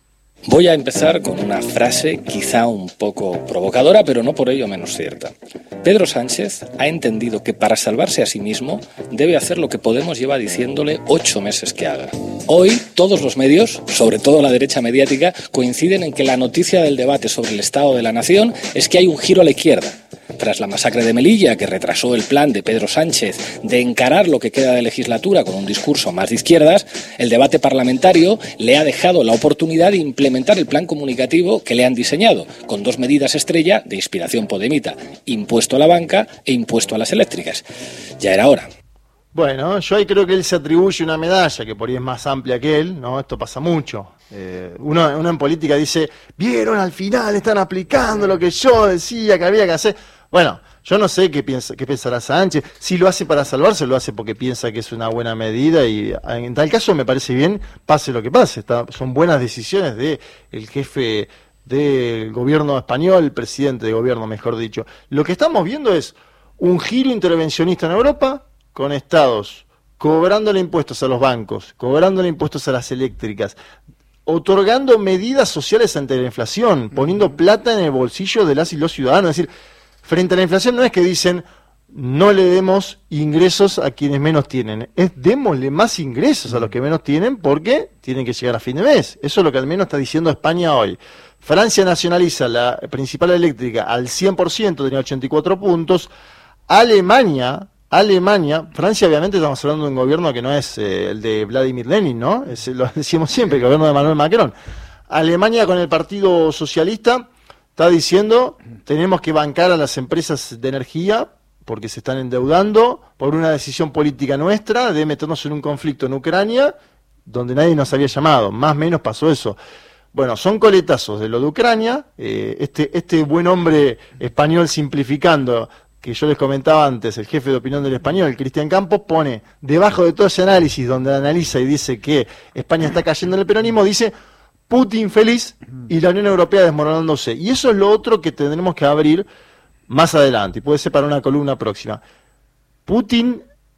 Voy a empezar con una frase quizá un poco provocadora, pero no por ello menos cierta. Pedro Sánchez ha entendido que para salvarse a sí mismo debe hacer lo que Podemos lleva diciéndole ocho meses que haga. Hoy todos los medios, sobre todo la derecha mediática, coinciden en que la noticia del debate sobre el estado de la nación es que hay un giro a la izquierda. Tras la masacre de Melilla, que retrasó el plan de Pedro Sánchez de encarar lo que queda de legislatura con un discurso más de izquierdas, el debate parlamentario le ha dejado la oportunidad de implementar el plan comunicativo que le han diseñado, con dos medidas estrella de inspiración podemita: impuesto a la banca e impuesto a las eléctricas. Ya era hora. Bueno, yo ahí creo que él se atribuye una medalla que por ahí es más amplia que él, ¿no? Esto pasa mucho. Eh, uno, uno en política dice, vieron, al final están aplicando lo que yo decía que había que hacer. Bueno, yo no sé qué piensa, qué pensará Sánchez. Si lo hace para salvarse, lo hace porque piensa que es una buena medida y en tal caso me parece bien, pase lo que pase. Está, son buenas decisiones de el jefe del gobierno español, el presidente de gobierno, mejor dicho. Lo que estamos viendo es un giro intervencionista en Europa, con estados cobrándole impuestos a los bancos, cobrándole impuestos a las eléctricas, otorgando medidas sociales ante la inflación, poniendo plata en el bolsillo de las y los ciudadanos. Es decir, frente a la inflación no es que dicen no le demos ingresos a quienes menos tienen, es démosle más ingresos a los que menos tienen porque tienen que llegar a fin de mes. Eso es lo que al menos está diciendo España hoy. Francia nacionaliza la principal eléctrica al cien por ciento, tenía ochenta y cuatro puntos. Alemania... Alemania, Francia obviamente estamos hablando de un gobierno que no es eh, el de Vladimir Lenin, ¿no? Es, lo decimos siempre, el gobierno de Manuel Macron. Alemania con el Partido Socialista está diciendo tenemos que bancar a las empresas de energía porque se están endeudando por una decisión política nuestra de meternos en un conflicto en Ucrania donde nadie nos había llamado, más o menos pasó eso. Bueno, son coletazos de lo de Ucrania, eh, este, este buen hombre español simplificando, que yo les comentaba antes, el jefe de opinión del Español, Cristian Campos, pone debajo de todo ese análisis donde analiza y dice que España está cayendo en el peronismo, dice Putin feliz y la Unión Europea desmoronándose. Y eso es lo otro que tendremos que abrir más adelante, y puede ser para una columna próxima. Putin,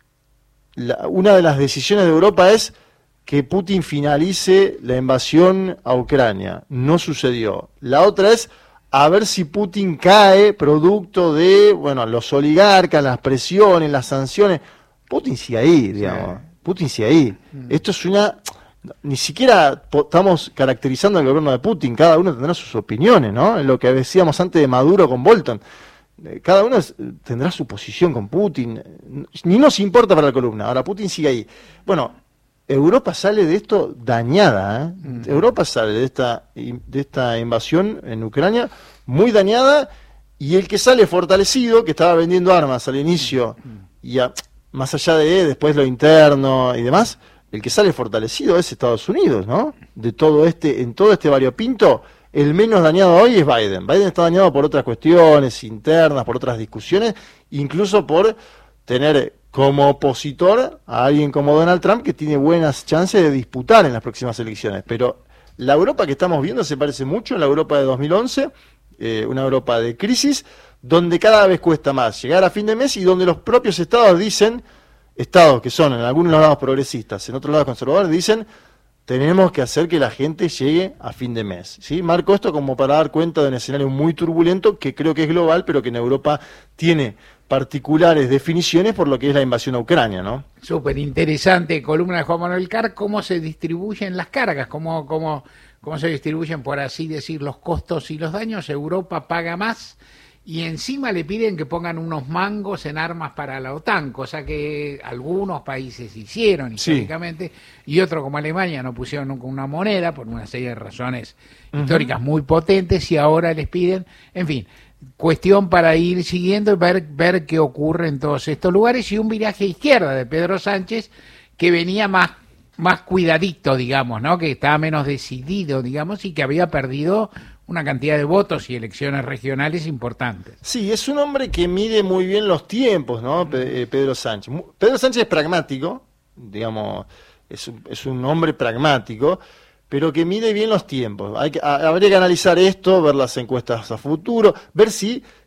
la, una de las decisiones de Europa es que Putin finalice la invasión a Ucrania. No sucedió. La otra es a ver si Putin cae producto de, bueno, los oligarcas, las presiones, las sanciones. Putin sigue ahí, digamos. Sí. Putin sigue ahí. Mm. Esto es una... Ni siquiera estamos caracterizando al gobierno de Putin. Cada uno tendrá sus opiniones, ¿no? En lo que decíamos antes de Maduro con Bolton. Cada uno es, tendrá su posición con Putin. Ni nos importa para la columna. Ahora Putin sigue ahí. Bueno, Europa sale de esto dañada, ¿eh? Mm. Europa sale de esta, de esta invasión en Ucrania muy dañada, y el que sale fortalecido, que estaba vendiendo armas al inicio, mm. y a, más allá de después lo interno y demás, el que sale fortalecido es Estados Unidos, ¿no? De todo este, en todo este variopinto, el menos dañado hoy es Biden. Biden está dañado por otras cuestiones internas, por otras discusiones, incluso por tener como opositor a alguien como Donald Trump, que tiene buenas chances de disputar en las próximas elecciones. Pero la Europa que estamos viendo se parece mucho a la Europa de dos mil once, eh, una Europa de crisis, donde cada vez cuesta más llegar a fin de mes y donde los propios estados dicen, estados que son en algunos lados progresistas, en otros lados conservadores, dicen tenemos que hacer que la gente llegue a fin de mes, ¿sí? Marco esto como para dar cuenta de un escenario muy turbulento que creo que es global, pero que en Europa tiene particulares definiciones por lo que es la invasión a Ucrania, ¿no? Súper interesante, columna de Juan Manuel Carr, cómo se distribuyen las cargas, cómo, cómo, cómo se distribuyen, por así decir, los costos y los daños. Europa paga más y encima le piden que pongan unos mangos en armas para la OTAN, cosa que algunos países hicieron históricamente, sí. Y otros como Alemania no pusieron nunca una moneda por una serie de razones uh-huh. históricas muy potentes, y ahora les piden, en fin, cuestión para ir siguiendo y ver, ver qué ocurre en todos estos lugares, y un viraje a izquierda de Pedro Sánchez que venía más, más cuidadito, digamos, ¿no? Que estaba menos decidido, digamos, y que había perdido una cantidad de votos y elecciones regionales importantes. Sí, es un hombre que mide muy bien los tiempos, ¿no? Pedro Sánchez. Pedro Sánchez es pragmático, digamos, es un, es un hombre pragmático, pero que mide bien los tiempos. Hay que, a, habría que analizar esto, ver las encuestas a futuro, ver si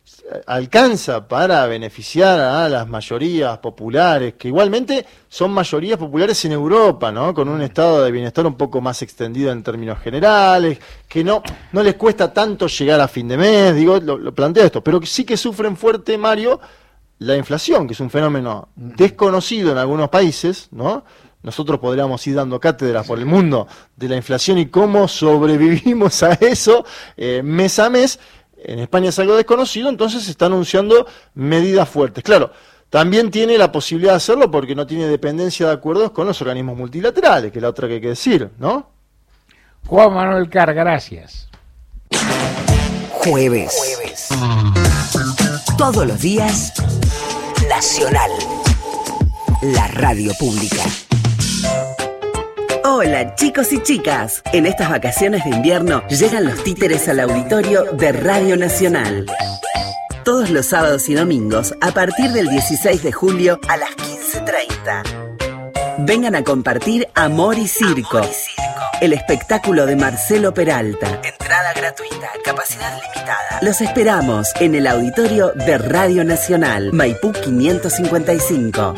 alcanza para beneficiar a las mayorías populares, que igualmente son mayorías populares en Europa, ¿no? Con un estado de bienestar un poco más extendido en términos generales, que no, no les cuesta tanto llegar a fin de mes, digo, lo, lo planteo esto, pero que sí que sufren fuerte, Mario, la inflación, que es un fenómeno desconocido en algunos países, ¿no? Nosotros podríamos ir dando cátedras por el mundo de la inflación y cómo sobrevivimos a eso eh, mes a mes. En España es algo desconocido, entonces se está anunciando medidas fuertes. Claro, también tiene la posibilidad de hacerlo porque no tiene dependencia de acuerdos con los organismos multilaterales, que es la otra que hay que decir, ¿no? Juan Manuel Carr, gracias. Jueves. Jueves. Todos los días, Nacional. La radio pública. Hola chicos y chicas, en estas vacaciones de invierno llegan los títeres al auditorio de Radio Nacional. Todos los sábados y domingos a partir del dieciséis de julio a las quince treinta. Vengan a compartir Amor y Circo, Amor y Circo, el espectáculo de Marcelo Peralta. Entrada gratuita, capacidad limitada. Los esperamos en el auditorio de Radio Nacional, Maipú quinientos cincuenta y cinco.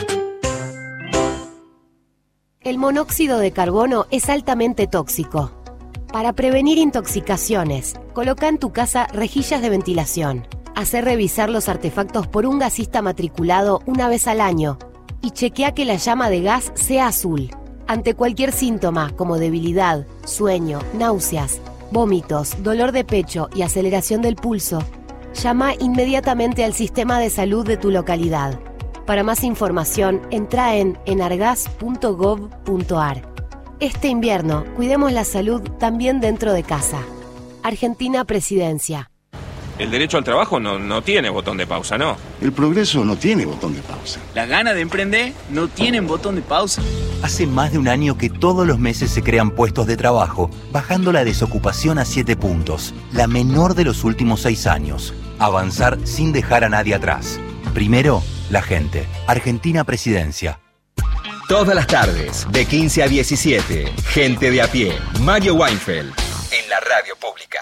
El monóxido de carbono es altamente tóxico. Para prevenir intoxicaciones, coloca en tu casa rejillas de ventilación. Hacé revisar los artefactos por un gasista matriculado una vez al año y chequea que la llama de gas sea azul. Ante cualquier síntoma como debilidad, sueño, náuseas, vómitos, dolor de pecho y aceleración del pulso, llama inmediatamente al sistema de salud de tu localidad. Para más información, entra en enargas punto gov punto ar. Este invierno, cuidemos la salud también dentro de casa. Argentina Presidencia. El derecho al trabajo no, no tiene botón de pausa, ¿no? El progreso no tiene botón de pausa. Las ganas de emprender no tienen botón de pausa. Hace más de un año que todos los meses se crean puestos de trabajo, bajando la desocupación a siete puntos, la menor de los últimos seis años. Avanzar sin dejar a nadie atrás. Primero, la gente. Argentina Presidencia. Todas las tardes, de quince a diecisiete, Gente de a pie. Mario Weinfeld, en la radio pública.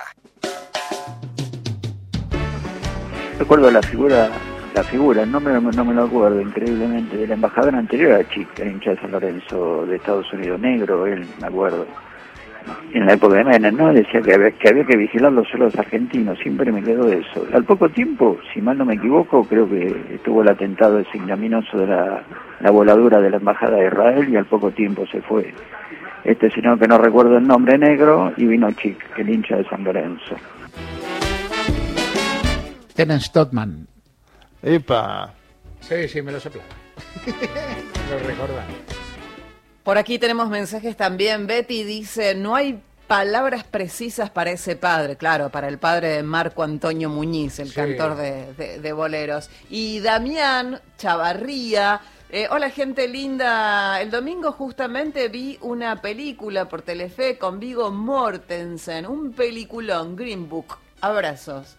Recuerdo la figura, la figura, no me, no me lo acuerdo increíblemente, del embajador anterior a Chic, el hincha de San Lorenzo de Estados Unidos, negro, él, me acuerdo. En la época de Menem, ¿no? Decía que había, que había que vigilar los suelos argentinos, siempre me quedó eso. Al poco tiempo, si mal no me equivoco, creo que estuvo el atentado ese ignominioso de la, la voladura de la embajada de Israel y al poco tiempo se fue este señor que no recuerdo el nombre, negro, y vino Chic, el hincha de San Lorenzo. Terence Todman. Epa. Sí, sí, me lo soplaba. Lo recordaba. Por aquí tenemos mensajes también. Betty dice, no hay palabras precisas para ese padre. Claro, para el padre de Marco Antonio Muñiz, el sí. cantor de, de, de boleros. Y Damián Chavarría, eh, hola gente linda. El domingo justamente vi una película por Telefe con Viggo Mortensen. Un peliculón, Green Book. Abrazos.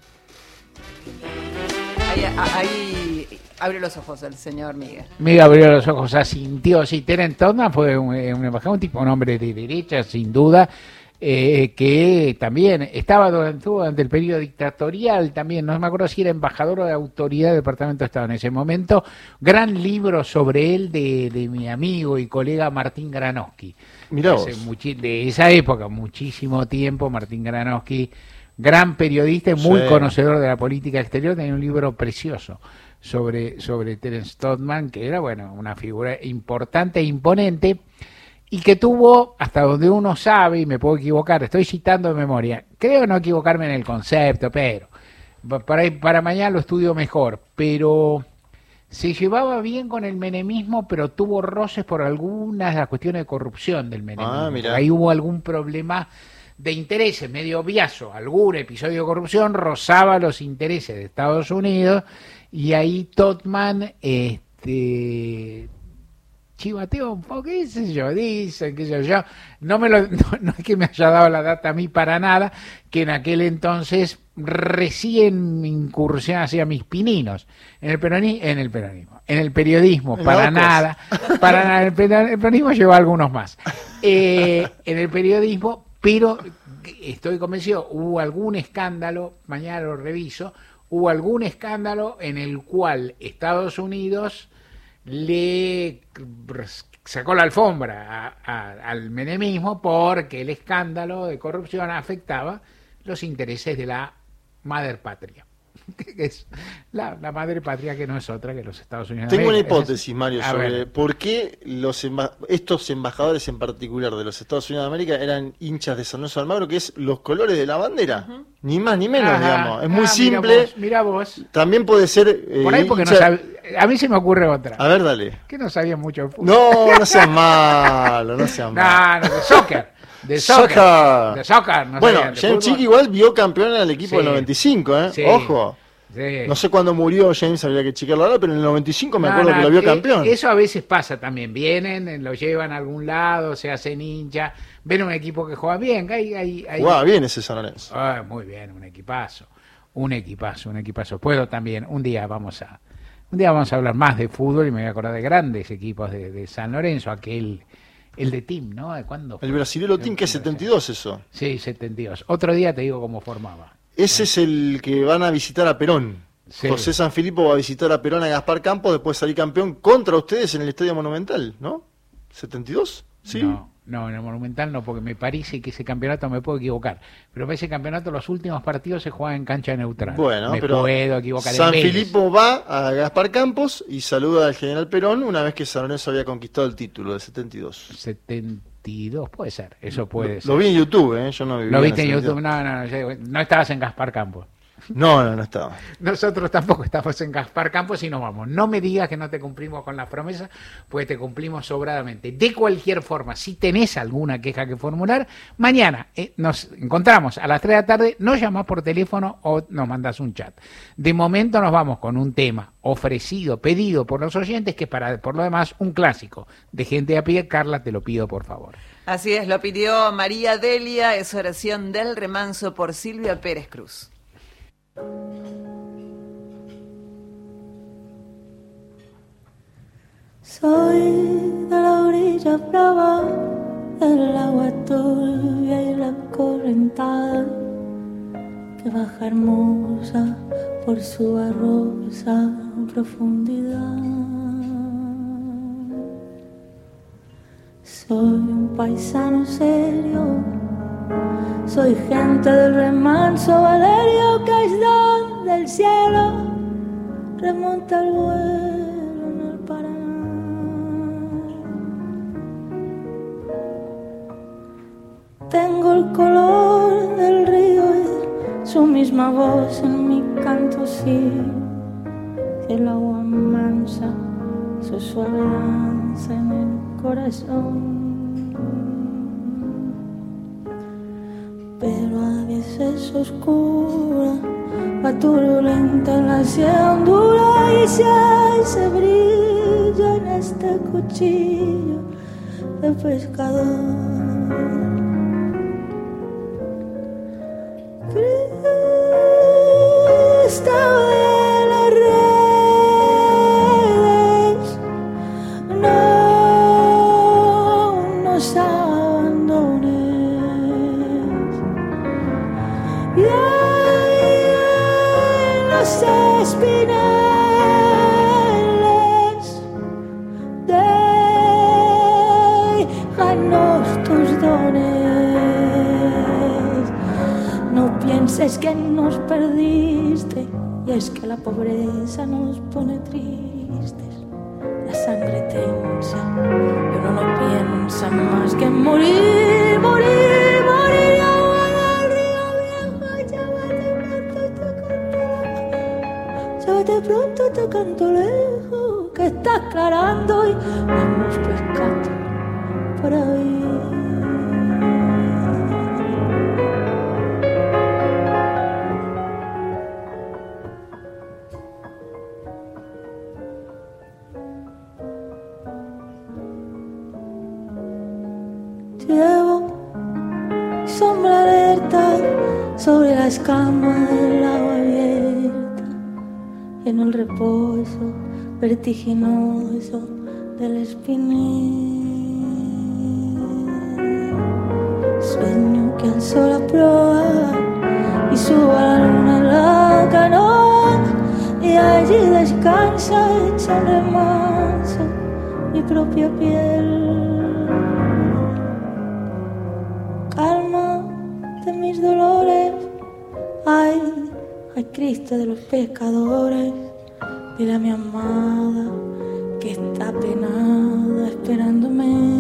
Ahí, ahí abrió los ojos el señor Miguel. Miguel abrió los ojos, asintió. Sí, Terence Todman fue un, un embajador, un tipo, un hombre de derecha, sin duda, eh, que también estaba durante, durante el periodo dictatorial, también, no me acuerdo si era embajador o de autoridad del Departamento de Estado en ese momento. Gran libro sobre él de, de mi amigo y colega Martín Granowski. Mirá vos. Muchi- de esa época, muchísimo tiempo, Martín Granowski, gran periodista y muy sí. conocedor de la política exterior, tenía un libro precioso sobre, sobre Terence Todman, que era, bueno, una figura importante e imponente, y que tuvo, hasta donde uno sabe, y me puedo equivocar, estoy citando de memoria, creo no equivocarme en el concepto, pero para, para mañana lo estudio mejor, pero se llevaba bien con el menemismo, pero tuvo roces por algunas de las cuestiones de corrupción del menemismo. Ah, mira. Ahí hubo algún problema de intereses medio obviazo, algún episodio de corrupción rozaba los intereses de Estados Unidos, y ahí Todman este chivateó un poco, qué sé yo, dicen, qué sé yo, no me lo, no, no es que me haya dado la data a mí para nada, que en aquel entonces recién incursión hacia mis pininos en el peronismo, en el peronismo, en el periodismo, para Locos. nada, para nada, el peronismo lleva algunos más, eh, en el periodismo, pero estoy convencido, hubo algún escándalo, mañana lo reviso, hubo algún escándalo en el cual Estados Unidos le sacó la alfombra a, a, al menemismo porque el escándalo de corrupción afectaba los intereses de la madre patria. Que es la, la madre patria, que no es otra que los Estados Unidos. Tengo una América. hipótesis, Mario, A sobre ver. por qué los emba- estos embajadores en particular de los Estados Unidos de América eran hinchas de San Lorenzo de Almagro, que es los colores de la bandera. Uh-huh. Ni más ni menos, Ajá. digamos. Es muy Ah, simple. Mira vos, mira vos. También puede ser... Eh, Por ahí porque hincha... no sabe, a mí se me ocurre otra. A ver, dale. Que no sabía mucho de fútbol. No, no seas malo, no seas malo. No, no, de soccer. De soccer. Soccer. De soccer. No bueno, sabían de James fútbol. Chick igual vio campeón al equipo Sí. del noventa y cinco, ¿eh? Sí. Ojo. Sí. No sé cuándo murió James, habría que chequearlo ahora, pero en el noventa y cinco me No, acuerdo no, que lo vio eh, campeón. Eso a veces pasa también. Vienen, eh, lo llevan a algún lado, se hacen hincha, ven un equipo que juega bien. Hay, hay, hay... Jugaba bien ese San Lorenzo. Ah, muy bien, un equipazo. Un equipazo, un equipazo. Puedo también, un día vamos a un día vamos a hablar más de fútbol y me voy a acordar de grandes equipos de, de San Lorenzo, aquel, el de Team, ¿no? ¿De cuándo? El brasilero Team, que es setenta y dos eso. Sí, setenta y dos. Otro día te digo cómo formaba. Ese es el que van a visitar a Perón. Sí. José Sanfilippo va a visitar a Perón, a Gaspar Campos, después salir campeón contra ustedes en el Estadio Monumental, ¿no? ¿setenta y dos? Sí. No, no, en el Monumental no, porque me parece que ese campeonato, me puedo equivocar, pero para ese campeonato los últimos partidos se juegan en cancha neutral. Bueno, me pero puedo equivocar. San en Vélez. Filippo va a Gaspar Campos y saluda al general Perón una vez que San Lorenzo había conquistado el título del setenta y dos. setenta y dos, puede ser, eso puede lo, ser. Lo vi en YouTube, ¿eh? Yo no viví Lo viste en ese YouTube, sentido. no, no, no, yo- no estabas en Gaspar Campos. No, no, no estaba. Nosotros tampoco estamos en Gaspar Campos y nos vamos. No me digas que no te cumplimos con las promesas, pues te cumplimos sobradamente. De cualquier forma, si tenés alguna queja que formular, mañana eh, nos encontramos a las tres de la tarde, nos llamás por teléfono o nos mandás un chat. De momento nos vamos con un tema ofrecido, pedido por los oyentes, que es para, por lo demás, un clásico de gente a pie. Carla, te lo pido por favor. Así es, lo pidió María Delia, es Oración del Remanso por Silvia Pérez Cruz. Soy de la orilla brava, del agua turbia y la correntada que baja hermosa por su barrosa profundidad. Soy un paisano serio, soy gente del remanso Valerio, que es don del cielo, remonta el vuelo en el Paraná. Tengo el color del río y su misma voz en mi canto, sí, el agua mansa, su suave danza en el corazón. Pero a veces oscura, va turbulenta en la sierra hondura, y si hay se brilla en este cuchillo de pescador. Cristo de las redes, no nos abandones. Y ay, ay, los espineles, déjanos tus dones. No pienses que nos perdiste, y es que la pobreza nos pone tristes, la sangre tensa, y uno no piensa más que morir, morir, morir. Agua del río vieja, llévate pronto, te canto lejos, que está aclarando y vamos pescando por ahí. Llevo sombra alerta sobre la escama del agua abierta, y en el reposo vertiginoso del espinel. Sueño que al sol a proa y suba la luna en la canoa, brisa un remanso, mi propia piel. Calma de mis dolores, ay, ay Cristo de los pecadores, dile a mi amada que está penada esperándome,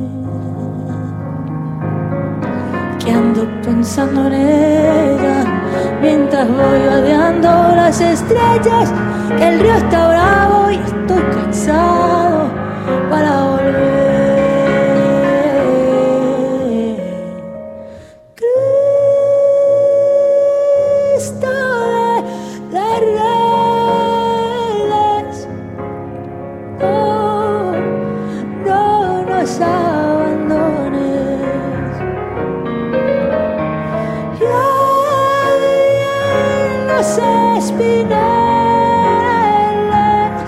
que ando pensando en ella mientras voy vadeando las estrellas, que el río está bravo y estoy cansado para volver. Cristo de las redes, no, no nos abandones. Y en los espineles,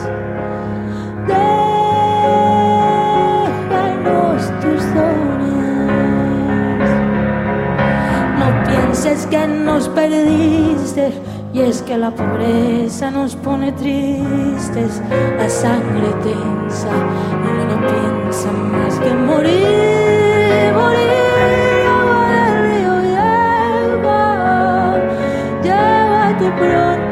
déjanos tus dones. No pienses que nos perdiste, y es que la pobreza nos pone tristes, la sangre tensa, y uno no piensa más que morir, morir, agua del río, lleva, llévate pronto.